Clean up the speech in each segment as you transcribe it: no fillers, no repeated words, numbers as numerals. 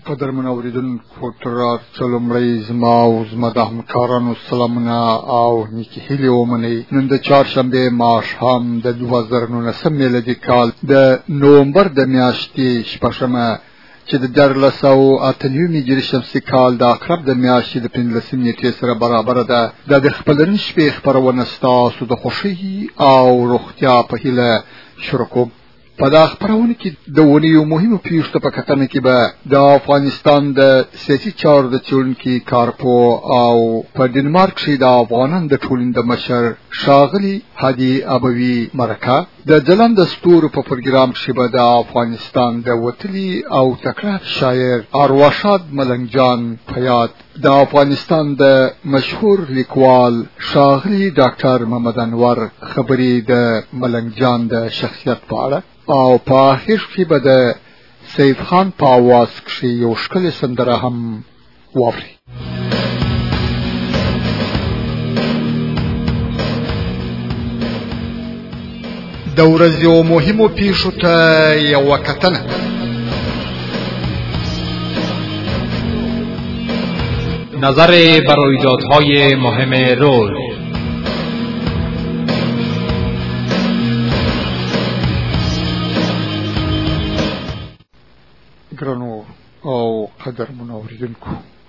قدرمن اوریدونکو تر څلورمړی زما او زما د همکارانو سلامونه او نیکی هیلې ومنئ. نن د چهارشنبې ماښام د 2019 میلادي کال د نومبر د میاشتې شپږمه چې د 1408 هجري شمسي کال د عقرب د میاشتې د 15 نیټې سره برابر ده. د خپلرین شپې خبرونه ستاسو د خوښۍ او روغتیا په هیله شروع کوم. په دا خبرونه کې د ونیو مهمو پیښو په کتنه کې به د افغانستان د سیاسي چارو د څېړونکي کارپو او په ډنمارک کې د افغانانو د ټولنې د مشر ښاغلي هادي ابوي مرکه د ځلانده ستورو په پروګرام کې به د افغانستان د وتلي او تکړه شاعر ارواښاد ملنګ جان په یاد د افغانستان د مشهور لیکوال ښاغلي ډاکټر محمد انور خبري د ملنګ جان د شخصیت په اړه او په اخر کې به د سیف خان په आवाज کې یو ښکلی سندره هم واوري. د ورځې مهمو پیښو ته یو کتنه. نظر بر رویدادهای مهم روز. ګرانو او قدرمنو اوریدونکو،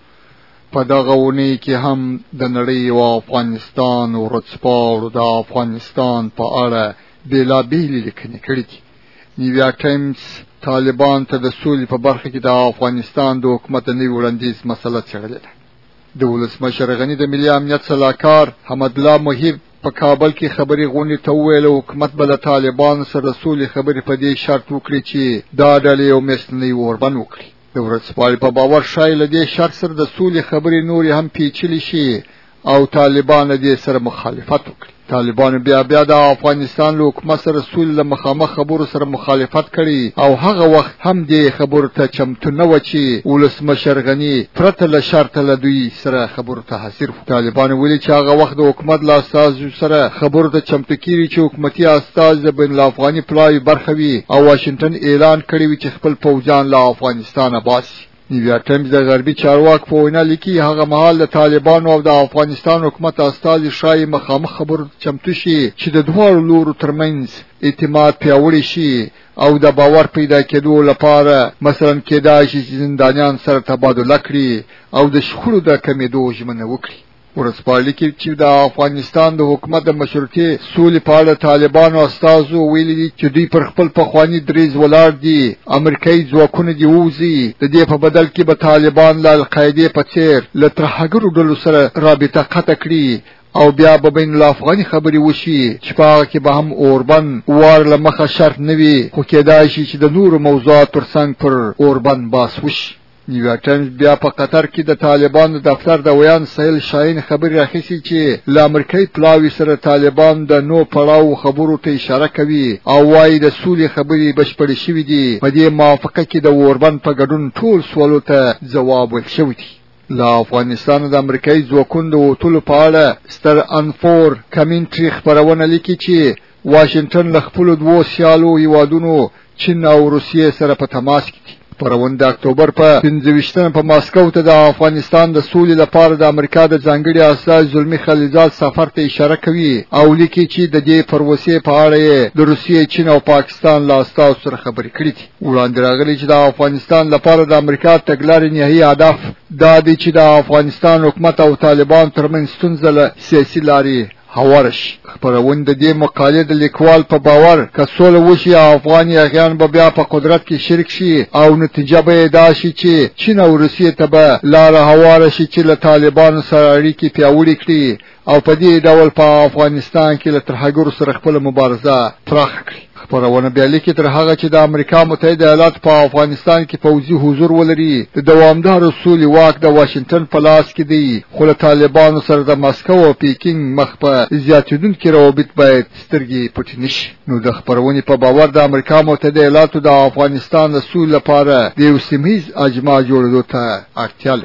په دغه اونۍ کې هم د نړۍ او افغانستان ورځپاڼو د افغانستان په اړه بېلابېلې لیکنې کړي دي. نیویارک ټایمز طالبان ته د سولې په برخه کې د افغانستان د حکومت د نوي وړاندیز مسله څېړلې ده. د ولسمشر غني د ملي امنیت سلاکار حمدالله محب په کابل کې خبري غونډې ته وویل حکومت به د طالبان سره سولې خبرې په دې شرط وکړي چې دا ډلې یو میاشتنی اوربند وکړي. د ورځپاڼې په باور ښایي له دې شرط سره د سولې خبرې نورې هم پیچلې شي او طالبان له دې سره مخالفت وکړي. طالبان بیا د افغانستان له حکومت سره سولې له مخامخ خبرو سره مخالفت کړي او هغه وخت هم دې خبرو ته چمتو نه و چې ولسمشر غني پرته له شرطه له دوی سره خبرو ته حاضر و. طالبان ویلي چې هغه وخت د حکومت له استازو سره خبرو ته چمتو کیږي چې حکومتي استاز د بین الافغاني پلاوي برخه وي او واشنگټن اعلان کړی وي چې خپل پوځیان له افغانستانه باسي. نیویارک ټایمز د غربي چارواکو په وینا لیکي هغه مهال د طالبانو او د افغانستان حکومت استازي شایي مخامخ خبرو چمتو شي چې د دواړو لورو ترمنځ اعتماد پیاوړی شي او د باور پیدا کېدو لپاره مثلا کېدای شي چې زندانیان سره تبادله کړي او د شخړو د کمېدو ژمنه وکړي. ورځپاڼې کې چې د افغانستان د حکومت د مشروطیت سولې په اړه طالبانو استازو ویلي دي چې دوی پر خپل پخواني دریځ ولاړ دي. امریکایي ځواکونه دي ووځي، د دې په بدل کې به طالبان له القاعدې په څېر له ترهګرو ډلو سره رابطه قطع کړي او بیا به بین الافغاني خبرې وشي چې په هغه کې به هم اوربند وار له مخه شرط نه وي، خو کېدای شي چې د نورو موضوعاتو ترڅنګ پر اوربند باس وشي. نیویارک ټایمز بیا په قطر کې د طالبانو دفتر د ویان سهیل شاهین خبرې راخیستې چې له امریکایي پلاوي سره طالبان د نو پړاو خبرو ته اشاره کوي او وايي د سولې خبرې بشپړې شوې دي. په دې موافقه کې د اوربند په ګډون ټول سوالو ته ځواب ورکړل شوی دی. له افغانستان د امریکایي ځواکونو د وتلو په اړه ستر انفور کمنټري خبرونه لیکي چې واشنگټن له خپلو دوو سیالو هیوادونو چین او روسیې سره په تماس کې دی. پرون د اکتوبر په 25 په ماسکو ته د افغانستان د سولې لپاره د امریکا د ځانګړي استازي زلمی خلیلزاد سفر ته اشاره کوي او لیکي چې د دې پروسې په اړه د روسیې، چین او پاکستان له استازو سره خبرې کړې دي. وړاندې راغلي چې د افغانستان لپاره د امریکا تګلارې نهایي هدف دا دی چې د افغانستان حکومت او طالبان ترمنځ ستونزه له سیاسي لارې هوارش. خبرونه د دې مقالې د لیکوال په باور که سوله وشي افغاني اغیان به بیا په قدرت کې شریک شي او نتیجه به دا شي چې چین او روسیې ته به لاره هواره شي چې له طالبانو سره اړیکې پیاوړې کړي او په دې ډول په افغانستان کې له ترهګرو سره خپل مبارزه پراخه کړي. خبرونه بیا لیکي تر هغه چې د امریکا متحده ایالات په افغانستان کې پوځي حضور ولري د دوامدار سولې واک د واشنگټن په لاس کې دی، خو له طالبانو سره د مسکو او پیکینګ مخ په زیاتېدونکي روابط باید سترګې پټې نشي. نو د خبرونې په باور د امریکا متحده ایالاتو د افغانستان د سولې لپاره د یو سیمه ییز اجماع جوړېدو ته اړتیا لري.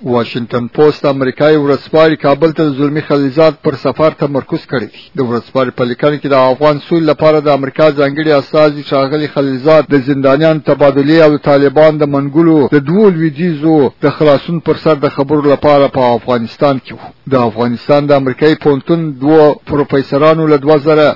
واشنگټن پوسټ امریکایي ورځپاڼې کابل ته زلمی خلیلزاد پر سفر تمرکز کړی دی. د ورځپاڼې په لیکنه کې د افغان سولې لپاره د امریکا ځانګړي استازي ښاغلي خلیلزاد د زندانیان تبادلې او د طالبان د منګولو د دوه لویدیځو د خلاصون پر سر د خبرو لپاره په افغانستان کې وو. د افغانستان د امریکایي پونتون دوه پروفیسورانو له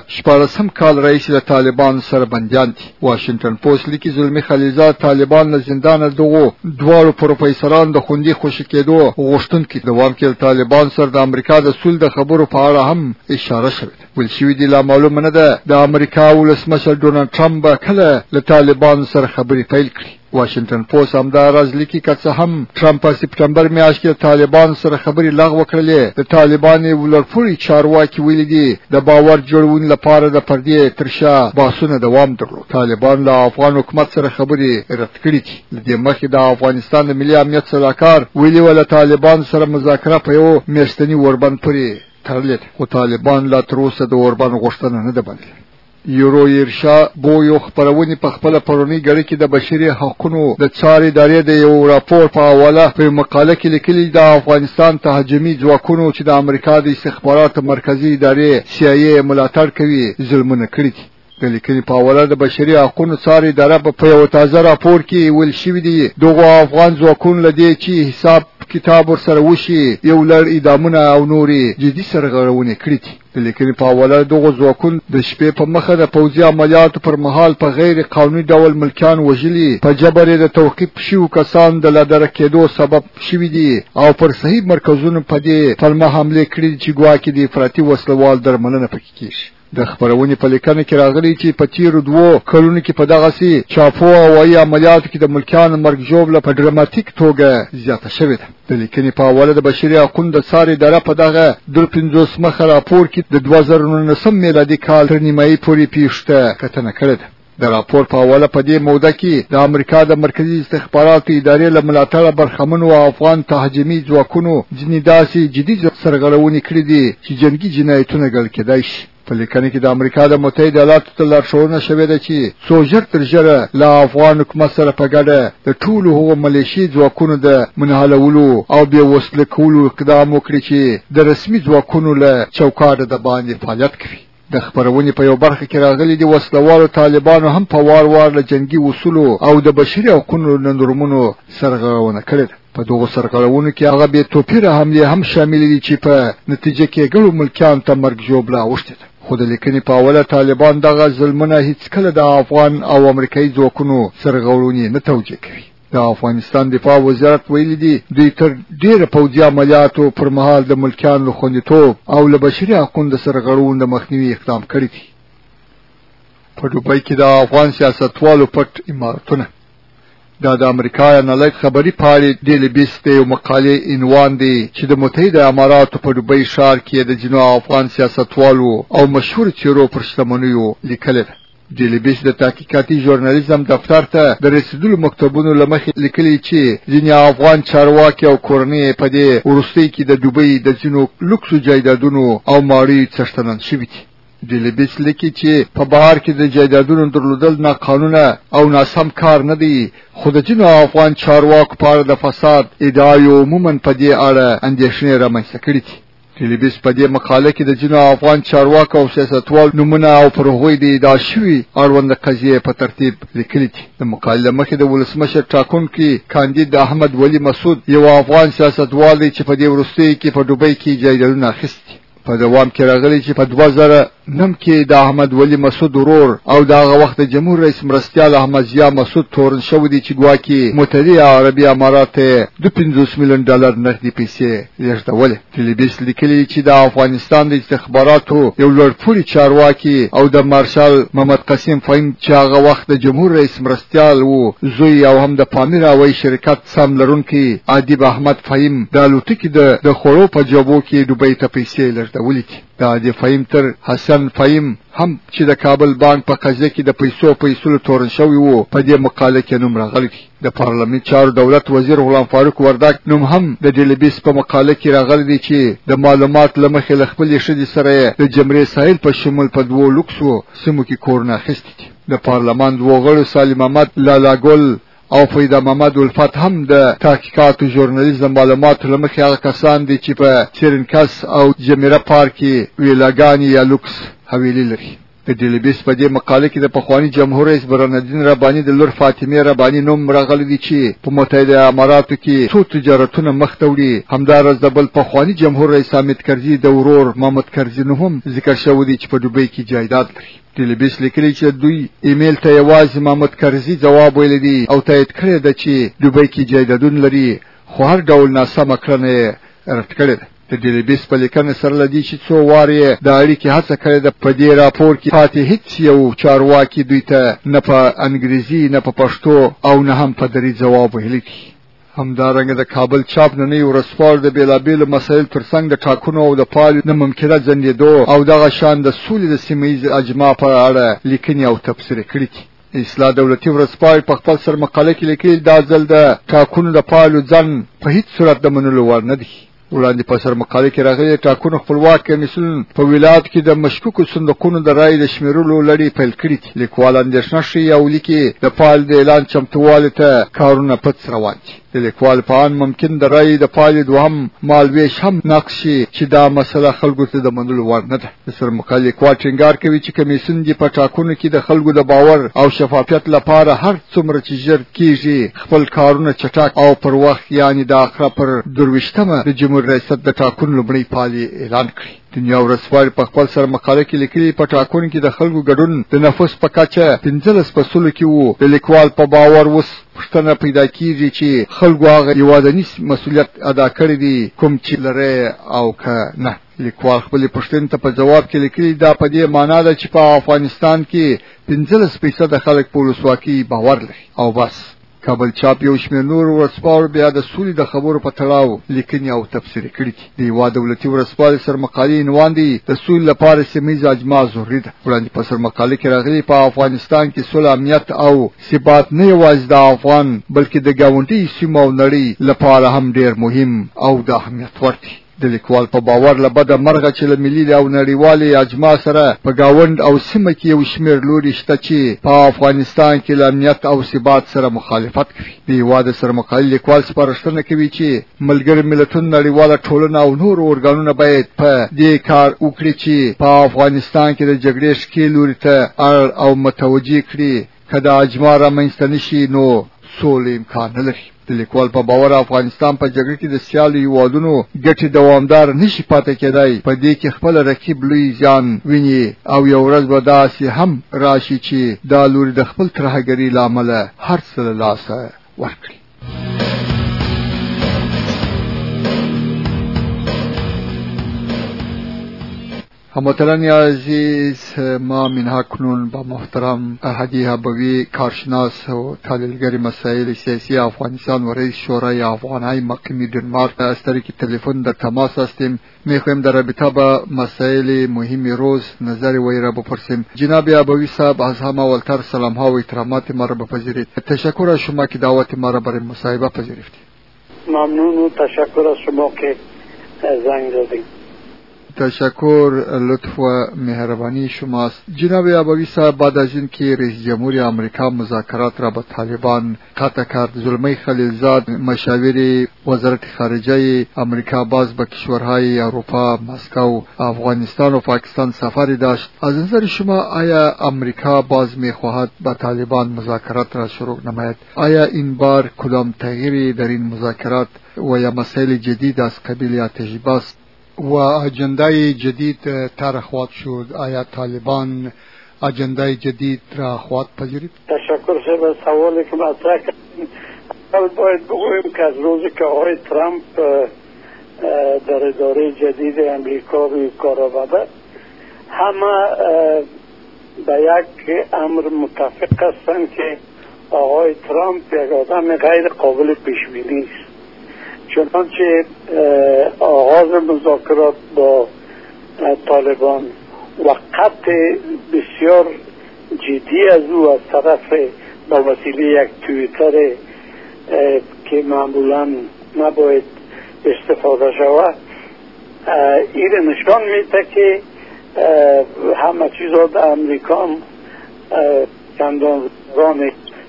2014 کال راهیسې د طالبان سره بنديان دي. واشنگټن پوسټ لیکي زلمی خلیلزاد طالبان له زندان دغه دوه پروفیسوران د خوندي خوشی کېدو غوښتونکي دوام کې طالبان سره د امریکا د سول د خبرو په اړه هم اشاره شوې ده. ول شوې دي لا معلومه نه ده د امریکا ولسمشر ډونالد ټرمپ کله له طالبان سره خبرې پیل کړي. واشنگټن پوسټ همدا راز لیکي که څه هم ټرمپ په سپټمبر میاشت کې طالبان سره خبرې لغوه کړلې، د طالبان ولرپوري چارواکي ویلي دي د باور جوړونې لپاره د پردې ترشا باسونه دوام درلود. طالبان له افغان حکومت سره خبرې رد کړې دي. د مخکې د افغانستان د ملي امنیت صلاحکار ویلي ول طالبان سره مذاکره په یو میاشتني اوربند پورې تړلې، خو طالبان لا تر اوسه د اوربند غوښتنه نه ده بندله. یورو ارشا بو یو خبرونه په خپل پرونی غړي کې د بشري حقوقو د څار ادارې د یو راپور په حواله په مقاله کې لیکلي د افغانستان تهاجمي ځواکونو چې د امریکا د استخباراتو مرکزی ادارې CIA ملاتړ کوي ظلمونه کړی دي. د لیکنې په حواله د بشري حقوقو څار اداره په یو تازه راپور کې ویل شوی دی دغه افغان ځواکونو لدی چې حساب کتاب ورسره وشي یو لړ اعدامونه او نوري جدي سرغړونه کړې دي. د لیکنې په حواله دغه ځواکونو د شپې په مخه د پوځي عملیاتو پر مهال په غیر قانوني ډول ملکیان وژلي، په جبر د توقیف شوو کسان د لادر کېدو سبب شوي دي او پر صحیح مرکزونو په دې پلمه حمله کړې چې ګواکې د افراطي وسلوال درملنه پکې کیږي. د خبرونې په لیکنه کې راغلي چې په تیرو 2 کلونو کې په دغه سي چاپو او ای عملیاتو کې د ملکیانو مرګ ژوبله په ډراماتیک توګه زیاته شوې ده. د لیکنې په حواله د بشري حقوقو د څار اداره په دغه 250 مخه راپور کې د 2019 میلادي کال تر نیمایي پورې پیښته کتنه کړې ده. د راپور په حواله په دې موده کې د امریکا د مرکزی استخباراتو ادارې له ملاتړه برخمنو افغان تهاجمي ځواکونو ځینې داسې جدي سرغړونې کړې دي چې جنگي جنایتونه ګڼل کېدای شي. په لیکنه کې د امریکا د متحده ایالاتو ته لارښوونه شوې ده چې څو ژر تر ژره له افغان حکومت سره په ګډه د ټولو هغو ملیشي ځواکونو د منحلولو او بې وسله کولو اقدام وکړي چې د رسمي ځواکونو له چوکاټه د باندې فعالیت کوي. د خبرونې په یو برخه کې راغلي دي وسلوالو طالبانو هم په وار له جنگي اصولو او د بشري حقوقو نورمونو سرغړونه کړې ده. په دغه سرغړونو کې هغه به توپیره حمله هم شامل دي چې په نتیجه کې ګڼو ملکیان ته مرګ ژوبله اوښتې ده. خو د لیکنې په حواله طالبان دغه ظلمونه هیڅ کله د افغان او امریکایي ځواکونو سرغړونې نه توجیه کوي. د افغانستان دفاع وزارت ویلي دي دوی تر ډیره پوځي عملیاتو پر مهال د ملکیانو خوندیتوب او له بشري حقوقو د سرغړونو د مخنیوي اقدام کړی دی. په دوبۍ کې د افغان سیاستوالو پټ عمارتونه د امریکا نړۍ خبري پاړې ډیلی بیس ته یو مقاله عنوان دی چې د متحده اماراتو په دوبۍ ښار کې د جنوب افغان سیاستوالو او مشهور چیرو پر شتمنیو لیکل ده. ډیلی بیس د تحقیقاتي ژورنالیزم دفتر ته د رسیدلو مکتوبونو لمخې لیکلي چې ځینې افغان چارواکي او کورنۍ په دې وروستۍ کې د دوبۍ د ځینو لوکسو جایدادونو او ماړی څښتنان شوي دي. ډیلی بیس لیکي چې په بهر کې د جایدادونو درلودل ناقانونه او ناسم کار نه دی، خو د ځینو افغان چارواکو په اړه د فساد ادعای عموما په دې اړه اندېښنې رامنځته کړې دي. ډیلی بیس په دې مقاله کې د ځینو افغان چارواکو او سیاستوالو نومونه او پر هغوی د ادعا شوي اړوند قضیې په ترتیب لیکلي دي. د مقالې مخکې د ولسمشر ټاکنکي کاندید احمد ولی مسعود یو افغان سیاستوال دی چې په دې وروستیو کې په دوبۍ کې جایدادونه اخیستي. په دوام کې راغلی چې په 2009 کې د احمد ولی مسعود ورور او دغه وخت د جمهور رئیس مرستیال احمد ضیا مسعود تورن شو دي چې ګواکې متحده عربي امارات ته $50 میلیون نقدي پیسې لېږدولې. ټلویزیون لیکلي چې د افغانستان د استخباراتو یو لوړپوړي چارواکي او د مارشال محمد قاسم فهیم چې هغه وخت د جمهور رئیس مرستیال وو زوی او هم د پامیر هوایي شرکت سم لرونکي ادیب احمد فهیم د الوتکې د خورو په جوابو کې دوبۍ ته پیسې لېږدولې دي. د ادیب فهیم تر حسن فهیم هم چې د کابل بانک په قضیه کې د پیسو تورن شوی وو په دې مقاله کې نوم راغلی دی. د پارلمان چارو دولت وزیر غلام فاروق وردک نوم هم د ډیلیبیس په مقاله کې راغلی دی چې د معلومات لمخې له خپل شدي سره د جمهوریت ساحل په شمول په 2 لوکسو سیمو کې کورونه اخیستي دي. د پارلمان دوه غړو سالم احمد لالاګل او فیدا محمد الفت هم د تحقیقات او ژورنالیزم معلوماتو لمخې هغه کسان دي چې په چیرنکس او جمیره پارک کې ویلاګانی یا لوکس حویلي لري. د ډیلیبیس په دې مقاله کې د پخوانی جمهور رئیس برهاندین ربانی د لور فاطمه ربانی نوم راغلی دی چې په متحده اماراتو کې څو تجارتونه مخ ته وړي. همدارس د بل پخوانی جمهور رئیس حامد کرزي د ورور محمد کرزي هم ذکر شوی دی چې په دوبۍ کې جایداد لري. ټلویزیون لیکلی چې دوی ایمیل ته یوازې محمد کرزي جواب ویل دي او تایید کړی دی چې دوبۍ کې جایدادونه لري، خو هر ډول ناسمه کړنه رد کړې ده. د ټلویزیون په لیکنه سره لدی چې څو واري د اړیکې هڅه کړې ده، په دې راپور کې پاتې هیڅ یو چارواکي دوی ته نه په انګریزي نه په پښتو او نه هم په دري جواب ویلی دی. همدارنګه د کابل چاپ نننی ورسپار د بیلابیل مسایل ترڅنګ د ټاکنو او د پال نه ممکنه ځندېدو او دغه شان د سولې د سیمه‌ییز اجماع په اړه لیکنې او تفسیر کړي دي. اصلاح دولتي ورسپار په خپل سر مقاله کې لیکلي دا ځل د ټاکنو د پالو ځن په هیڅ صورت د منلو وړ نه دی. وړاندې په سر مقاله کې راغلي ټاکنو خپلواک کمیسیون په ولایت کې د مشکوکو صندوقونو د رای د شمیرلو لړۍ پیل کړې دي. لیکوال اندېښنه ښیي او لیکي د پال د اعلان چمتووالي ته کارونه پڅ روان دي. د لیکوال په اند ممکن د رای د پالې دوهم مالویش هم نقش شي چې دا مسله خلکو ته د منلو وړ نه ده. د سر مقاله لیکوال ټینګار کوي چې کمیسیون دې په ټاکنو کې د خلکو د باور او شفافیت لپاره هر څومره چې ژر کېږي خپل کارونه چټک او پر وخت، یعنی د اخره پر 22مه د جمهور ریاست د ټاکنو لومړی پالې اعلان کړي. دنیا ورسپار په خپل سر مقاله کې لیکلي په ټاکنو کې د خلکو ګډون د نفوس په کچه 15% کې وو. د لیکوال په باور اوس پوښتنه پیدا کیږي چې خلکو هغه یوازینی مسؤلیت ادا کړی دی کوم چې لري او که نه. لیکوال خپل پوښتنې ته په جواب کې لیکلي دا په دې معنی ده چې په افغانستان کې 15% خلک په ولسواکۍ باور لري او بس. کابل چاپ یو شمېر نور ورسپار بیا د سولې د خبرو په تړاو لیکنې او تفسیر کړي دي. د یوه دولتي ورسپار سرمقالې عنوان دی د سولې لپاره سیمه‌ییز اجماع ضروري ده. وړاندې په سرمقالې کې راغلي په افغانستان کې سوله، امنیت او ثبات نه یوازې د افغان بلکې د ګاونډي سیمو او نړۍ لپاره هم ډېر مهم او د اهمیت وړ دی. د لیکوال په باور له بده مرغه چې له ملي او نړیوالې اجماع سره په گاوند او سیمه کې یو شمېر لوري شته چې په افغانستان کې له امنیت او ثبات سره مخالفت کوي. د هېواد سرمقالې لیکوال سپارښتنه کوي چې ملګري ملتونه، نړیواله ټولنه او نور ارګانونه باید په دې کار وکړي چې په افغانستان کې د جګړې ښکېل لوري ته اړ او متوجه کړي. که د اجماع رامنځته نشي نو سولې امکان نه لري. د لیکوال په باور افغانستان په جګړه کې د سیالو هیوادونو ګټې دوامدار نشي پاتې کېدای. په دې کې خپل رقیب لوی ځان ویني او یو ورځ به داسې هم راشي چې دا لوري د خپل ترهګرۍ له امله هر څه له لاسه ورکړي. هموطنان عزیز، ما منها کنون با محترم احدی حبوی، کارشناس و تحلیلگر مسائل سیاسی افغانستان و رئیس شورای افغانهای مقیم دنمارک از طریق تلفن در تماس هستیم. میخوایم در رابطه با مسائل مهم روز نظر وی را بپرسیم. جناب حبوی صاحب، از همه اولتر سلام ها و احترامات ما را بپذیرید. تشکر از شما که دعوت ما را برای مصاحبه پذیرفتید. ممنون و تشکر از شما که زنگ زدید. تشکر، لطف و مهربانی شماست. جناب حبوی صاحب، بعد از اینکه رئیس جمهور آمریکا مذاکرات را با طالبان قطع کرد، زلمه خلیلزاد مشاور وزارت خارجه آمریکا باز به کشورهای اروپا، مسکو، افغانستان و پاکستان سفری داشت. از نظر شما آیا آمریکا باز میخواهد با طالبان مذاکرات را شروع نماید؟ آیا این بار کدام تغییری در این مذاکرات و یا مسائل جدید از قبیل آتش بس و اجندای جدید طرح خواهد شد؟ آیا طالبان اجندای جدید را خواهد پذیرید؟ تشکر به سوالی که مطرح کردین. اول باید بگویم که از روزی که آقای ترامپ در اداره جدید امریکا روی کار آمده، همه به یک امر متفق هستند که آقای ترامپ یک آدم غیر قابل پیش بینی است. چنانچه آغاز مذاکرات با طالبان و قطع بسیار جدی از او از طرف با وسیله یک توییتر که معمولا نباید استفاده شود، این نشان میده که همه چیزا در امریکا چندان ران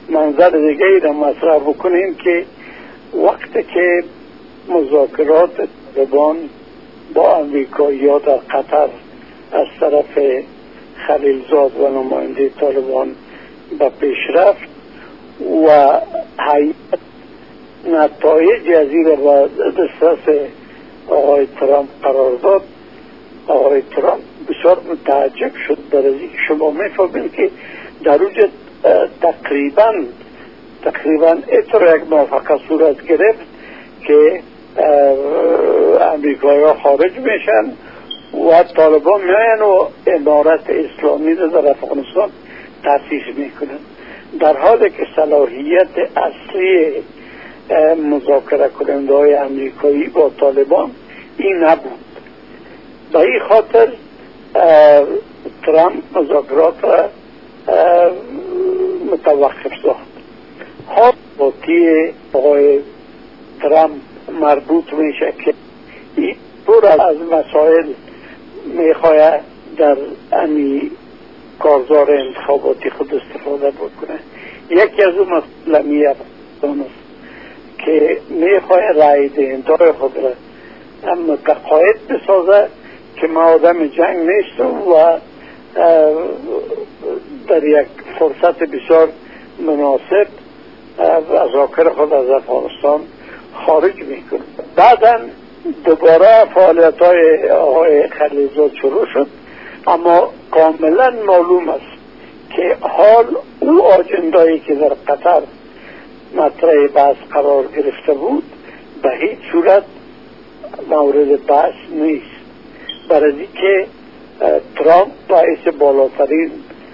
منظر دیگه ای را مطرح بکنیم که وقتی که مذاکرات طالبان با امریکایی‌ها در قطر از طرف خلیلزاد و نماینده طالبان به پیش رفت و هیئت نتایج از این را به دسترس آقای ترامپ قرار داد، آقای ترامپ بسیار متعجب شد در از اینکه شما می‌فهمید که در اوج تقریبا اینطور یک موافقه صورت گرفت که امریکایی‌ها خارج میشن و طالبان میان و امارت اسلامی را در افغانستان تأسیس میکنن، در حالی که صلاحیت اصلی مذاکره کننده های امریکایی با طالبان این نبود. به این خاطر ترامپ مذاکرات را متوقف ساخت. حال باتی آقای ترامپ مربوط میشه که این پر از مسائل میخواه در امی کارزار انتخاباتی خود استفاده بکنه. یکی از اون مسئله افغانستان است که میخواه رای دهندگان خود را متقاعد بسازه که ما آدم جنگ نیستم و در یک فرصت بسیار مناسب مذاکره خود از افغانستان خارج میکنه. بعدا دوباره فعالیت های آقای خلیلزاد شروع شد، اما کاملا معلوم است که حال او آجندایی که در قطر مطرح بحث قرار گرفته بود به هیچ صورت مورد بحث نیست، برای اینکه ترامپ باعث بالاترین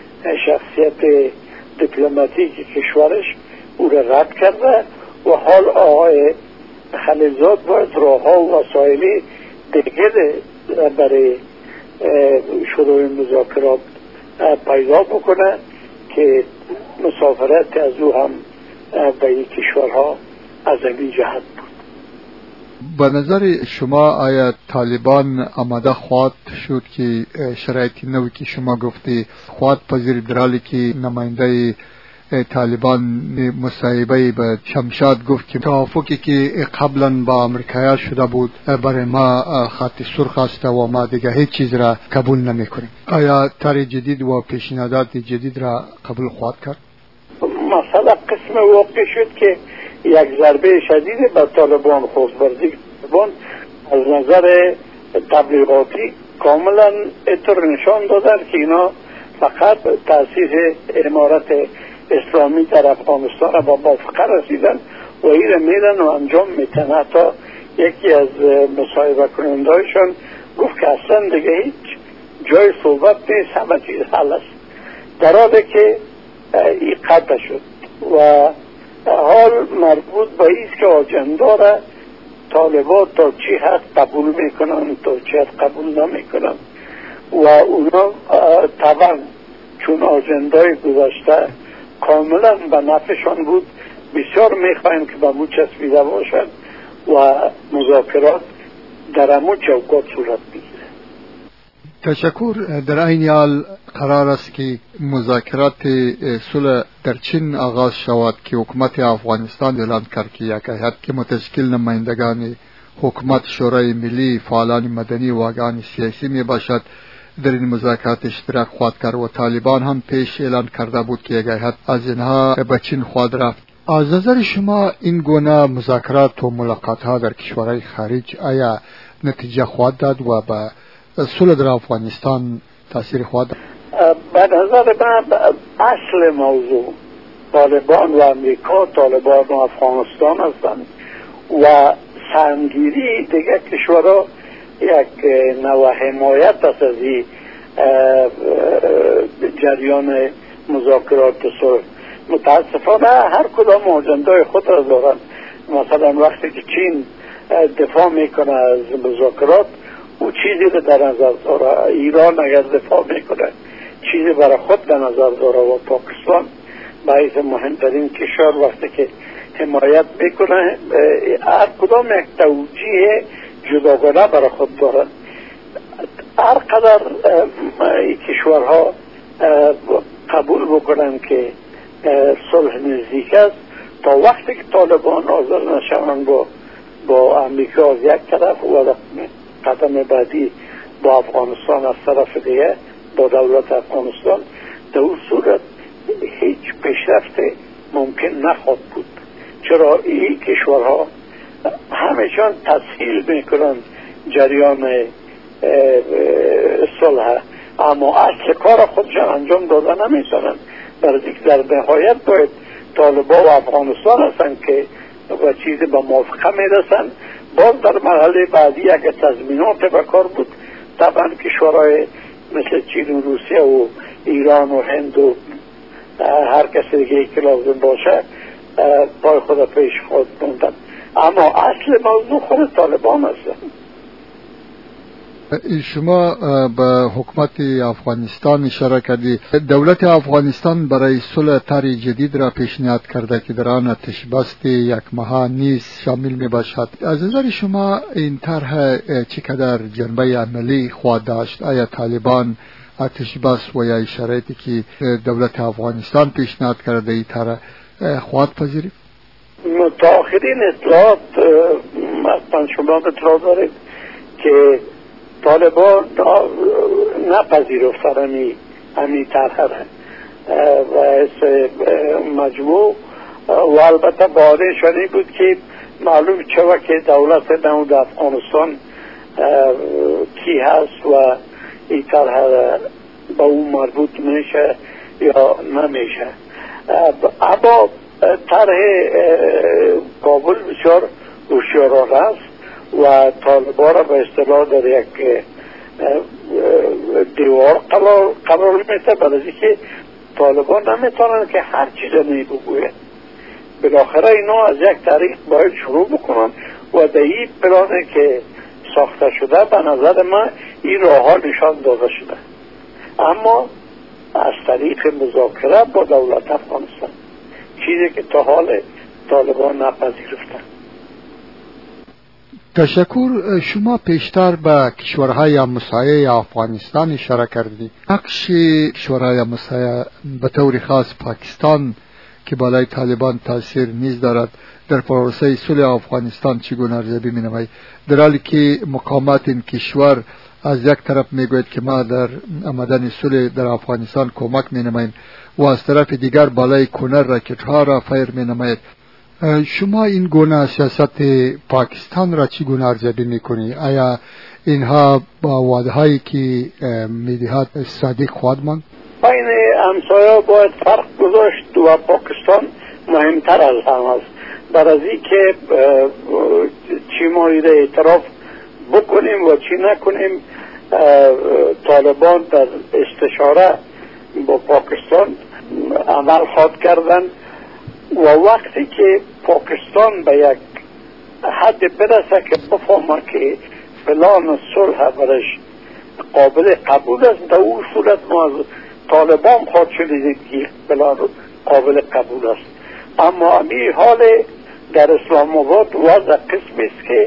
شخصیت دیپلماتیک کشورش او را رد کرده و حال آقای خلیلزاد باید راه‌ها و وسایلی دیگه برای شروع مذاکرات پیدا بکنه که مسافرت از او هم به این کشورها از این جهت بود. به نظر شما آیا طالبان آماده خواهد شد که شرایطی نوی که شما گفتی خواهد پذیر در حالی که نماینده طالبان مصاحبه به شمشاد گفت که توافقی که قبلا با امریکا شده بود برای ما خط سرخ است و ما دیگه هیچ چیز را قبول نمی کنیم؟ آیا طرح جدید و پیشنهادات جدید را قبول خواهد کرد؟ مثلا قسم واقع شد که یک ضربه شدید به طالبان خورد، برای طالبان از نظر تبلیغاتی کاملا اینطور نشان دادن که اینا فقط تأسیس امارت اسلامی در افغانستان را با موافقه رسیدن و این را میرن و انجام میتن. حتی یکی از مصاحبه کنندهایشان گفت که اصلا دیگه هیچ جای صحبت نیست، همه چیز حل است، در حالی که این قطع شد و حال مربوط به ایست که آجندا را طالبان تا چی حد قبول میکنن تا چی حد قبول نمیکنن و اونا طبعا چون آجندای گذاشته کاملا به نفعشان بود بسیار میخواهیم که به مو چسبیده باشد و مذاکرات در امو چوکات صورت بگیره. تشکر. در این حال قرار است که مذاکرات صلح در چین آغاز شود که حکومت افغانستان اعلان کرد که یک هیئت که متشکل نمایندگان حکومت، شورای ملی، فعالان مدنی و اعضای سیاسی می باشد در این مذاکرات اشتراک خواهد کرد و طالبان هم پیش اعلان کرده بود که یک هیئت از اینها به چین خواهد رفت. از نظر شما این گونه مذاکرات و ملاقات ها در کشورهای خارج آیا نتیجه خواهد داد و به صلح در افغانستان تاثیر خواهد داد؟ به نظر من اصل موضوع طالبان و امریکا، طالبان و افغانستان هستند و سهمگیری دیگر کشورها یک نوع حمایت است از این جریان مذاکرات صلح. متاسفانه هر کدام آجندای خود را دارند. مثلا وقتی که چین دفاع میکنه از مذاکرات او چیزی رو در نظر داره، ایران اگر دفاع میکنه چیزی برای خود در نظر داره و پاکستان باعث مهمترین کشور وقتی که حمایت میکنه هر کدام یک توجیه جداگانه برای خود دارن. هر قدر این کشورها قبول بکنن که صلح نزدیک است. تا وقتی که طالبان حاضر نشوند با امریکا از یک طرف و قدم بعدی با افغانستان از طرف دیگه با دولت افغانستان، در اون صورت هیچ پیشرفت ممکن نخواهد بود. چرا این کشورها همشان تسهیل میکنند جریان صلح، اما اصل کار خودشان انجام داده نمیتونند. برای در نهایت باید طالبان و افغانستان هستند که و چیزی به موافقه میرسند. باز در مرحله بعدی اگر تضمینات به کار بود، طبعا کشورهای مثل چین و روسیه و ایران و هند و هر کسی دیگه که لازم باشه پای خود پیش خود موندن. اما اصل موضوع خود طالبان هست. شما به حکومت افغانستان اشاره کردی. دولت افغانستان برای صلح طرح جدید را پیشنهاد کرده که در آن آتش بس یک ماه نیز شامل می باشد. از نظر شما این طرح چقدر جنبه عملی خواهد داشت؟ آیا طالبان آتش بس و یا شرایطی که دولت افغانستان پیشنهاد کرده این طرح خواهد پذیرید؟ متأخرین اطلاعات مثلا شما اطلاع دارید که طالبان نپذیرفتن همین طرح و مجموع و البته بعدشان این بود که معلوم شود که دولت نمود افغانستان کی هست و این طرح با اون مربوط میشه یا نمیشه. اما طرح کابل بسیار هوشیارانه است و طالبان را به اصطلاح در یک دیوار قرار میده، برای اینکه طالبان نمیتونن که هر چیز بگوید. بالاخره اینا از یک طریق باید شروع بکنن و در این پلانی که ساخته شده به نظر من این راه ها نشان داده شده، اما از طریق مذاکره با دولت افغانستان، چیزی که تا حال طالبان نپذیرفتن. تشکر. شما پیشتر به کشورهای همسایه افغانستان اشاره کردید. نقش کشورهای همسایه به طور خاص پاکستان که بالای طالبان تاثیر نیز دارد در پروسه صلح افغانستان چگونه ارزیابی می‌نمایید؟ در حالی که مقامات این کشور از یک طرف میگوید که ما در آمدن صلح در افغانستان کمک می‌نماییم و از طرف دیگر بالای کنر راکت‌ها را فیر می‌نماید. شما این گونه سیاست پاکستان را چگونه ارزیابی میکنی؟ آیا اینها با وعده‌هایی که میدهد صادق خواهد ماند؟ بین همسایه باید فرق گذاشت و پاکستان مهمتر از هم است. برای اینکه چی ما را اعتراف بکنیم و چی نکنیم، طالبان در استشاره با پاکستان عمل خواهد کردن و وقتی که پاکستان به یک حد برسه که بفهمه که پلان صلح برش قابل قبول است، در اون صورت ما از طالبان خواهد شدید که پلان قابل قبول است. اما همین حال در اسلام آباد وضع قسمی است که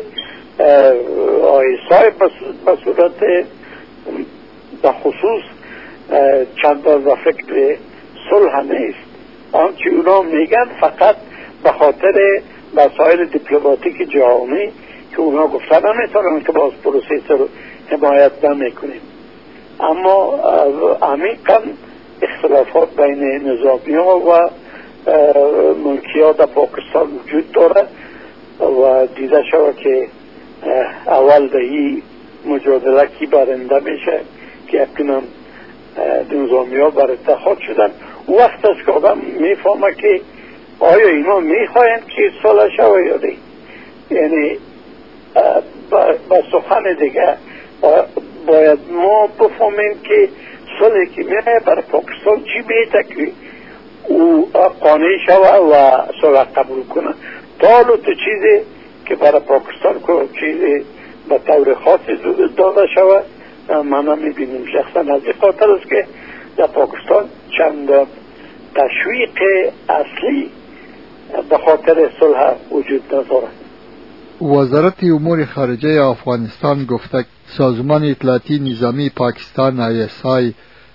آیسای به صورت به خصوص چندان و فکر صلح نیست. آنچه اونا میگن فقط به خاطر مسائل دیپلماتیک جهانی که اونا گفتن نمیتونن که باز پروسه رو حمایت نمیکنیم. اما عمیقا اختلافات بین نظامی ها و ملکیات پاکستان وجود داره و دیده شود که اول به این مجادله کی برنده میشه که اکنون نظامی ها برنده خود شدن. وقت است که آدم میفهمه که آیا اینا میخواین که صلح شود یا نه. یعنی با سخن دیگه باید ما بفهمیم که صلحی که میخواه برای پاکستان چی بیته که او قانع شود و صلح قبول کنه. تا تو چیزی که برای پاکستان چیزی به طور خاصی داده شود من هم میبینیم شخصا از این خاطر است که در پاکستان چند تشویق اصلی به خاطر صلح وجود ندارد. وزارت امور خارجه افغانستان گفته سازمان اطلاعاتی نظامی پاکستان ISI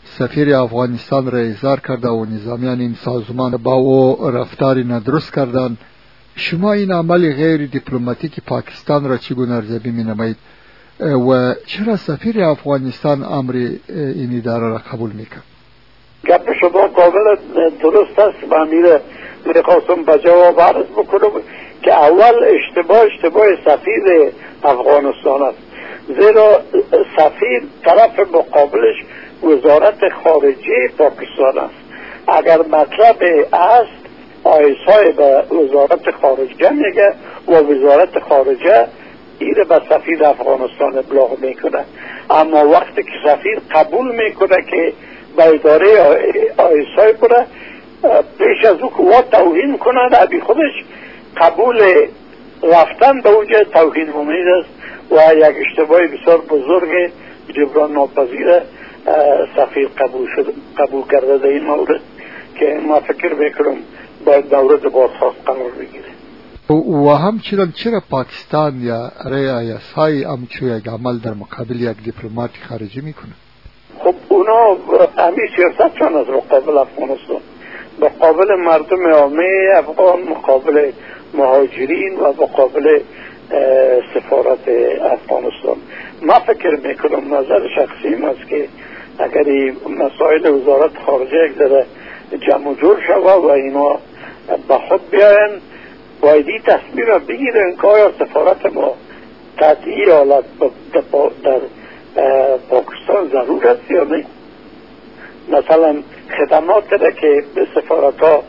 سفیر افغانستان را احضار کرده و نظامیان این سازمان با او رفتاری ندرست کردند. شما این عمل غیر دیپلماتیک پاکستان را چگونه ارزیابی می‌نمایید و چرا سفیر افغانستان امر این اداره را قبول می‌کرد؟ گپ شما کاملا درست است. من میخواستم به جواب عرض بکنم که اول اشتباه سفیر افغانستان است، زیرا سفیر طرف مقابلش وزارت خارجه پاکستان است. اگر مطلب است آیسای به وزارت خارجه میگه و وزارت خارجه ایره به سفیر افغانستان ابلاغ میکنه. اما وقتی که سفیر قبول میکنه که به اداره آیسای کنه، پیش از او که وا توهین کنه ابی خودش قبول رفتن به اونجا توهین ممید است و یک اشتباه بسیار بزرگ جبران ناپذیر سفیر قبول کرده در این مورد که ما فکر میکنم باید مورد بازخواست قرار بگیره. و همچنان چرا پاکستان یا ریاسی همچون یک عمل در مقابل یک دیپلمات خارجی میکنه؟ خب اونا همین سیاست چون از مقابل افغانستان، مقابل مردم عامه افغان، مقابل مهاجرین و مقابل سفارت افغانستان. ما فکر میکنم نظر شخصیم است که اگر مسائل وزارت خارجه یک ذره جمع جور شود و اینا به خود بیاین، باید این تصمیم را بگیرن که آیا سفارت ما تحت این حالت در پاکستان ضرور است یا نه. مثلا خدمات را که به سفارت ها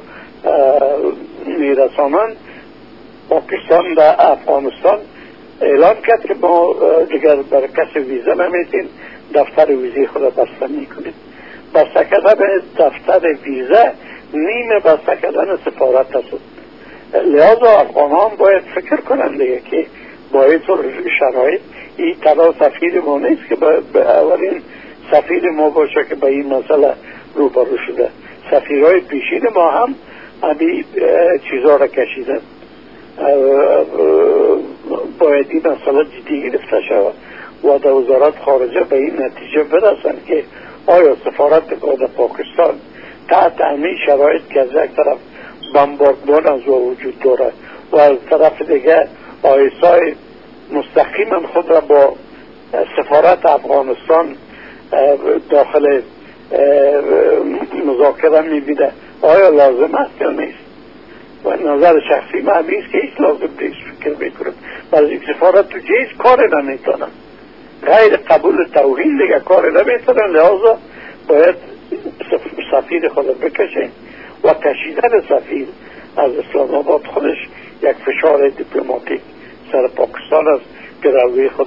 میرسانند، پاکستان در افغانستان اعلان کرد که ما دیگر بر کسی ویزا نمیتیم، دفتر ویزی خود بسته میکنیم. بسته کردن دفتر ویزا نیمه بسته کردن سفارت است. لحاظا افغانان باید فکر کنند دیگه که باید شرایط این تنها سفیر ما نیست که اولین سفیر ما باشه که به این مسئله روبرو شده. سفیرهای پیشین ما هم همین چیزها را کشیدن. باید این مسئله جدی گرفته شود و در وزارت خارجه به این نتیجه برسن که آیا سفارت در پاکستان تحت همین شرایط که از یک طرف بمباردمان از وجود داره و از طرف دیگه آیسای مستقیما خود را با سفارت افغانستان داخل مذاکره میبینه، آیا لازم است یا نیست؟ و نظر شخصی من همیست که هیچ لازم نیست فکر میکنم. برای این سفارت تو جیز کار نمیتونن، غیر قبول توهین دیگه کار نمیتونن. لحاظا باید سفیر خود بکشن و کشیدن سفیر از اسلام آباد خودش یک فشار دیپلماتیک سر پاکستان است که روی خود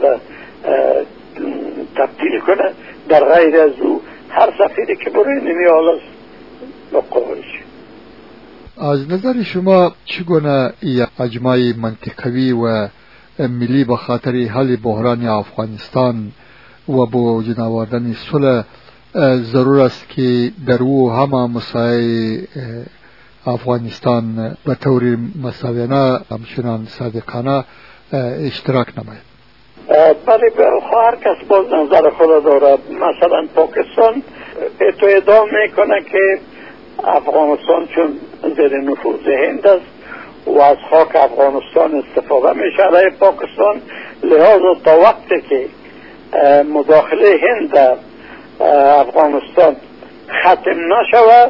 تبدیل کنه. در غیر از او هر سفیری که برای نمی است مقابلش. از نظر شما چگونه این اجماع منطقوی و ملی به خاطر حل بحران افغانستان و با وجود آوردن صلح ضرور است که در او همه مسائل افغانستان به طور مساویانه همچنان صادقانه اشتراک نماید؟ بله، هر کس باز نظر خود داره. مثلا پاکستان ادعا میکنه که افغانستان چون زیر نفوذ هند است و از خاک افغانستان استفاده میشه علیه پاکستان، لحاظا تا وقتی که مداخله هند در افغانستان ختم نشود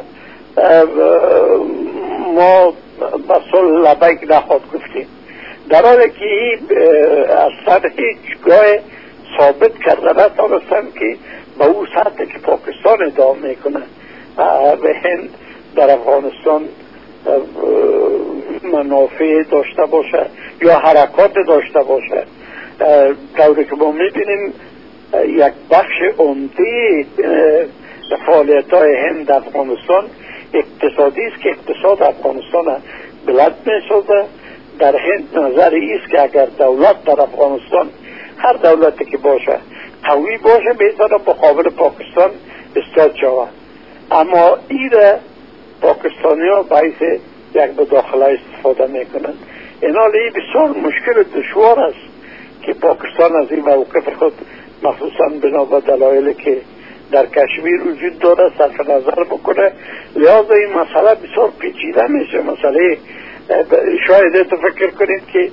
ما به صلح لبیک نخواهد گفتیم. در حالی که اصلا هیچ گاه ثابت کرده نتانستند که به اون سطح که پاکستان ادعا میکنه به هند در افغانستان منافع داشته باشه یا حرکات داشته باشه. طوری که ما میبینیم یک بخش عمده فعالیت های هند در افغانستان اقتصادی است که اقتصاد افغانستان بلند میسازه. در هند نظر ایست که اگر دولت در افغانستان، هر دولتی که باشه قوی باشه، میتونه مقابل پاکستان ایستاد شود. اما ایره پاکستانی ها باعث یک مداخله استفاده میکنن. اینالی بسیار مشکل دشوار است که پاکستان از این موقف خود مخصوصا بنا به دلایلی که در کشمیر وجود داره صرف نظر بکنه. لذا این مسئله بسیار پیچیده میشه. مسئله شاید تو فکر کنید که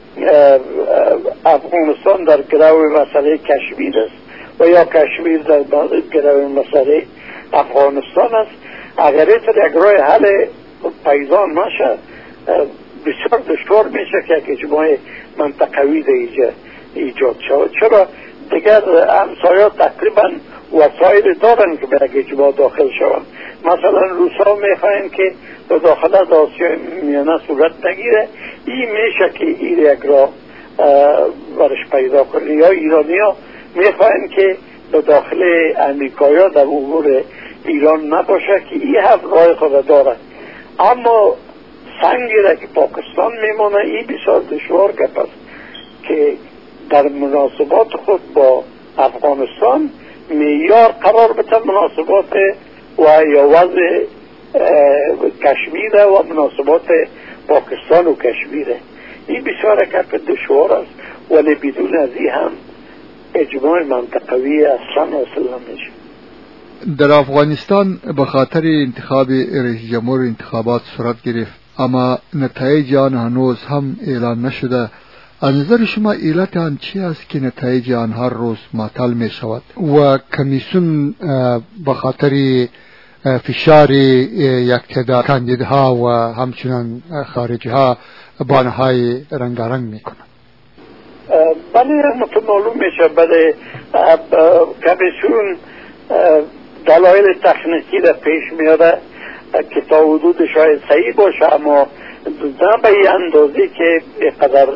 افغانستان در گرو مسئله کشمیر است و یا کشمیر در گرو مسئله افغانستان است. اگر یک راه حل پیدا نشه بسیار دشوار میشه که یک اجماع منطقوی در اینجا ایجاد شود. چرا دیگر همسایا تقریبا وسایل دارن که به یک اجماع داخل شوند. مثلا روسا میخواین که مداخله در آسیای میانه صورت نگیره، این میشه که این یک راه برش پیدا کنه. یا ایرانی ها میخواین که داخل امریکایی در امور ایران نباشه که این هم راه خود داره. اما سنگی را که پاکستان میمونه این بسیار دشوار گپ است که در مناسبات خود با افغانستان معیار قرار بده مناسبات و یا وضع کشمیر و مناسبات پاکستان و کشمیر. این بسیار گپ دشوار است ولی بدون از این هم اجماع منطقوی اصلا حاصل نمیشه. در افغانستان به خاطر انتخاب رئیس جمهور انتخابات صورت گرفت اما نتایج آن هنوز هم اعلان نشده. از نظر شما علت آن چی است که نتایج آن هر روز معطل می شود و کمیسیون به خاطر فشار یک تعداد کاندیدها و همچنان خارجی ها بانهای رنگارنگ می کنند؟ بله معلوم میشه. بله کمیسیون دلایل تکنیکی را پیش میاره که تا حدود شاید صحیح باشه اما نه به این اندازه که قدر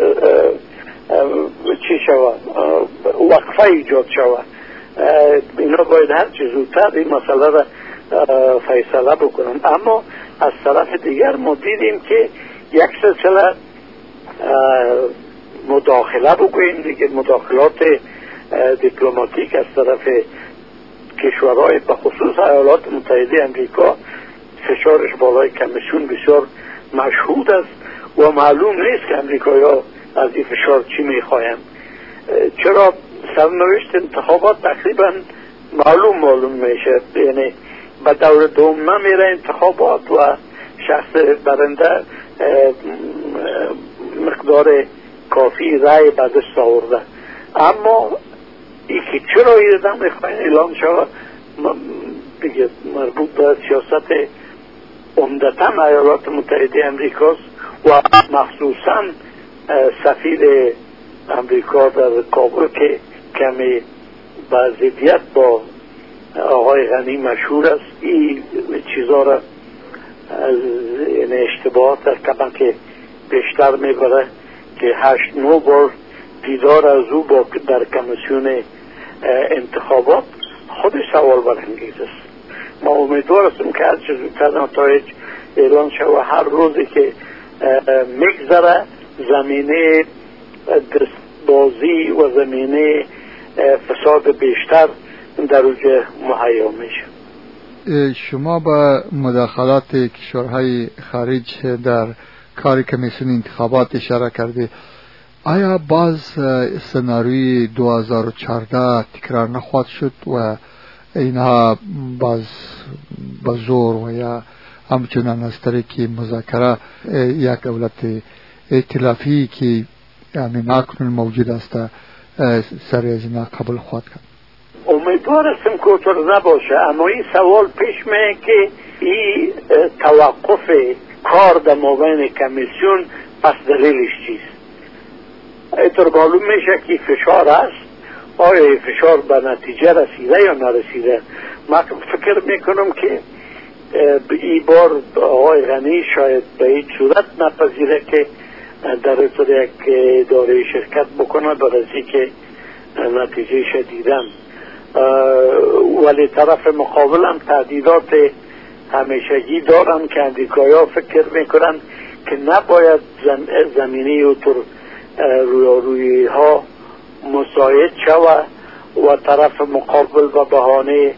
چی شود وقفه ایجاد شود. اینا باید هر چیز زودتر این مسئله را فیصله بکنن. اما از طرف دیگر ما دیدیم که یک سلسله مداخله بکنیم دیگه، مداخلات دیپلماتیک از طرف کشورهای به خصوص ایالات متحده امریکا فشارش بالای کمیسیون بسیار مشهود است و معلوم نیست که امریکایی ها از این فشار چی میخواهند. چرا سرنوشت انتخابات تقریبا معلوم میشه، یعنی به دور دوم نمیره انتخابات و شخص برنده مقدار کافی رای به دست آورده. اما این که چرا این رو نمیخواین اعلان شود دیگه مربوط به سیاست عمدتاً ایالات متحده امریکاست و مخصوصاً سفیر امریکا در کابل که کمی با ضدیت با آقای غنی مشهور است. این چیزا را از اشتباهات در طبعا که بیشتر میبره که 8-9 بار دیدار از او با در کمیسیون انتخابات خود سوال برانگیز است. ما امیدوار هستیم که هر چه زودتر نتایج اعلان شود و هر روزی که میگذره زمینه دستبازی و زمینه فساد بیشتر در اوجه مهیا میشه. شما با مداخلات کشورهای خارج در کار کمیسیون انتخابات اشاره کرده. آیا باز سناریوی 2014 تکرار نخواهد شد و اینها باز با زور و یا همچنان از طریق مذاکره یک دولت ائتلافی که همین اکنون موجود است سر از اینا قبول خواهد کرد؟ امیدوار هستم که اونطور نباشه، اما این سوال پیش میاد که این توقف کار در مابین کمیسیون پس دلیلش چیست؟ اینطور معلوم میشه که فشار است. آیا فشار به نتیجه رسیده یا نرسیده؟ من فکر میکنم که این بار آقای غنی شاید به این صورت نپذیره که در طور یک اداره شرکت بکنه برای که نتیجه شدیدن، ولی طرف مقابل هم تهدیدات همیشگی دارن که امریکایی ها فکر میکنن که نباید زمینه اوتر روی ها مساعد شود و طرف مقابل به بهانه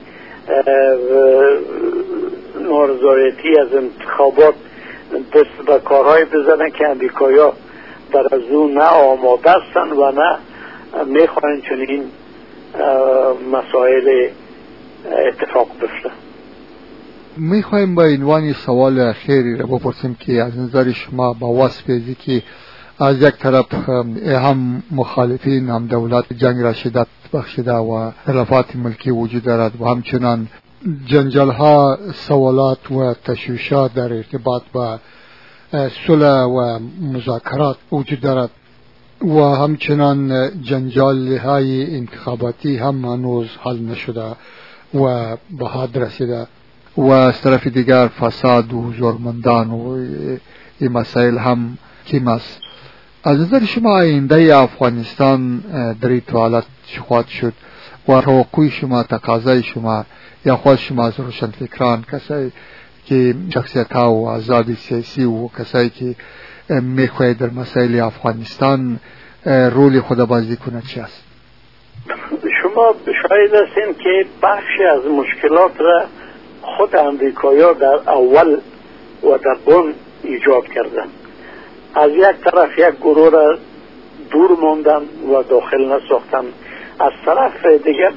نارضایتی از انتخابات دست به کارهای بزنن که امریکایی ها در از اون نه آماده هستن و نه میخواین چنین مسائل اتفاق بیفته. میخوایم با عنوان سوال اخیری را بپرسیم که از نظر شما با وصف که از یک طرف هم مخالفین هم دولت جنگ را شدت بخشیده و خلافات ملکی وجود دارد و همچنان جنجال ها، سوالات و تشویشات در ارتباط با صلح و مذاکرات وجود دارد و همچنان جنجال های انتخاباتی هم هنوز حل نشده و به حد رسیده و از طرف دیگر فساد و زورمندان و این مسائل هم کم است. از نظر شما آینده افغانستان در این حالت چه خواهد شد و توقع شما، تقاضای شما یا خواهد شما از روشنفکران، کسایی که شخصیت ها و آزادی سیاسی و کسایی که میخواهد در مسائل افغانستان رول خود بازی کند چی است؟ شما شاید هستین که بخشی از مشکلات را خود امریکایی‌ها در اول و در بن ایجاد کردن. از یک طرف یک گروه را دور ماندن و داخل نساختن، از طرف دیگر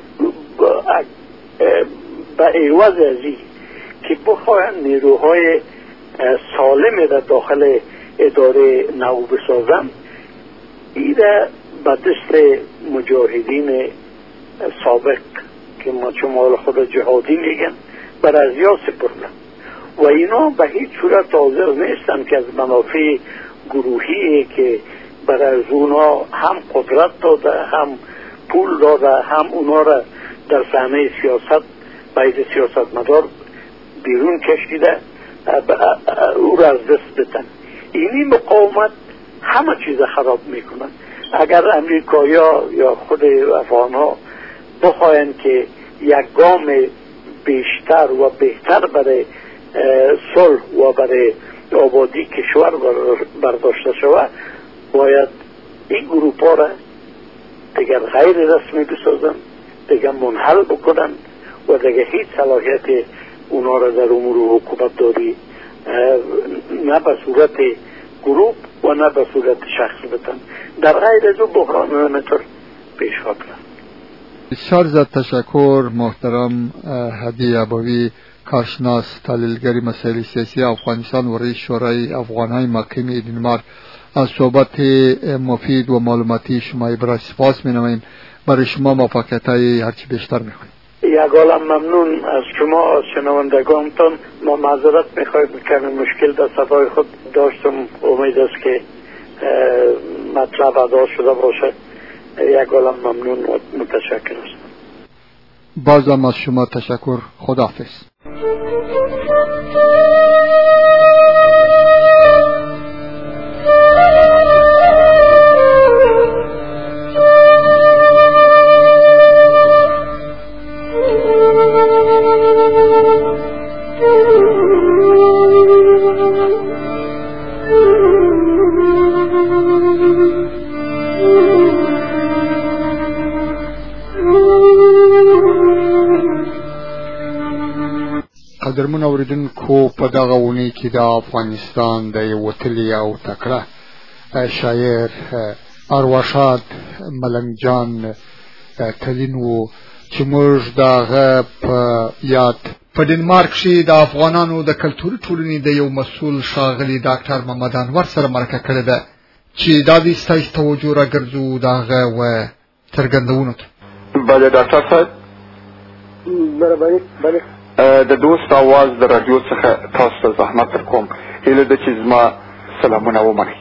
به عوض از این که بخواهند نیروهای سالم را داخل اداره نو بسازن، این را به دست مجاهدین سابق که ما شمال خود جهادی میگن بر ازیا سپردن و اینا به هیچ صورت حاضر نیستن که از منافع گروهی که بر از اونا هم قدرت داده، هم پول داده، هم اونا را در صحنه سیاست باید سیاستمدار بیرون کشیده او را از دست بدن. اینی مقاومت همه چیز خراب میکنن. اگر امریکایی‌ها یا خود افغان‌ها بخواهند که یک گام بیشتر و بهتر برای صلح و برای آبادی کشور برداشته شود، باید این گروپ‌ها را دیگر غیر رسمی بسازن، دیگر منحل بکنن و دیگر هیچ صلاحیت اونا را در امور حکومت داری نه به صورت گروپ و نه به صورت شخص بدن. در غیر دو بحران همینطور پیش خواهد رفت. بسیار زیاد تشکر محترم هدی ابوی، کارشناس، تحلیلگر مسائل سیاسی افغانستان و رئیس شورای افغانهای مقیم دنمارک، از صحبت مفید و معلوماتی شما برای سپاس می‌نماییم. برای شما موفقیت‌های هرچی بیشتر می‌خواهیم. یک عالم ممنون از شما، از شنوندگانتان. ما معذرت می‌خوایم که مشکل در صدای خود داشتم. امید است که مطلب ادا شده باشه. یک عالم ممنون و متشکر هستم. بازم از شما تشکر. خداحافظ. قدرمن اوریدونکو، په دغه اونۍ کې د افغانستان د وتلي او تکړه شاعر ارواښاد ملنګ جان تلین و چې موږ د هغه په یاد په ډنمارک کې د افغانانو د کلتوري ټولنې د یو مسؤل ښاغلي ډاکټر محمد انور سره مرکه کړې ده چې دا د ستاسو توجه راګرځو د هغه و څرګندونو ته. بله ډاکټر صاحب. بله د دوست आवाज د رادیو څخه تاسو ته زحمت درکوم، هیله ده چې زما سلامونه ومنئ.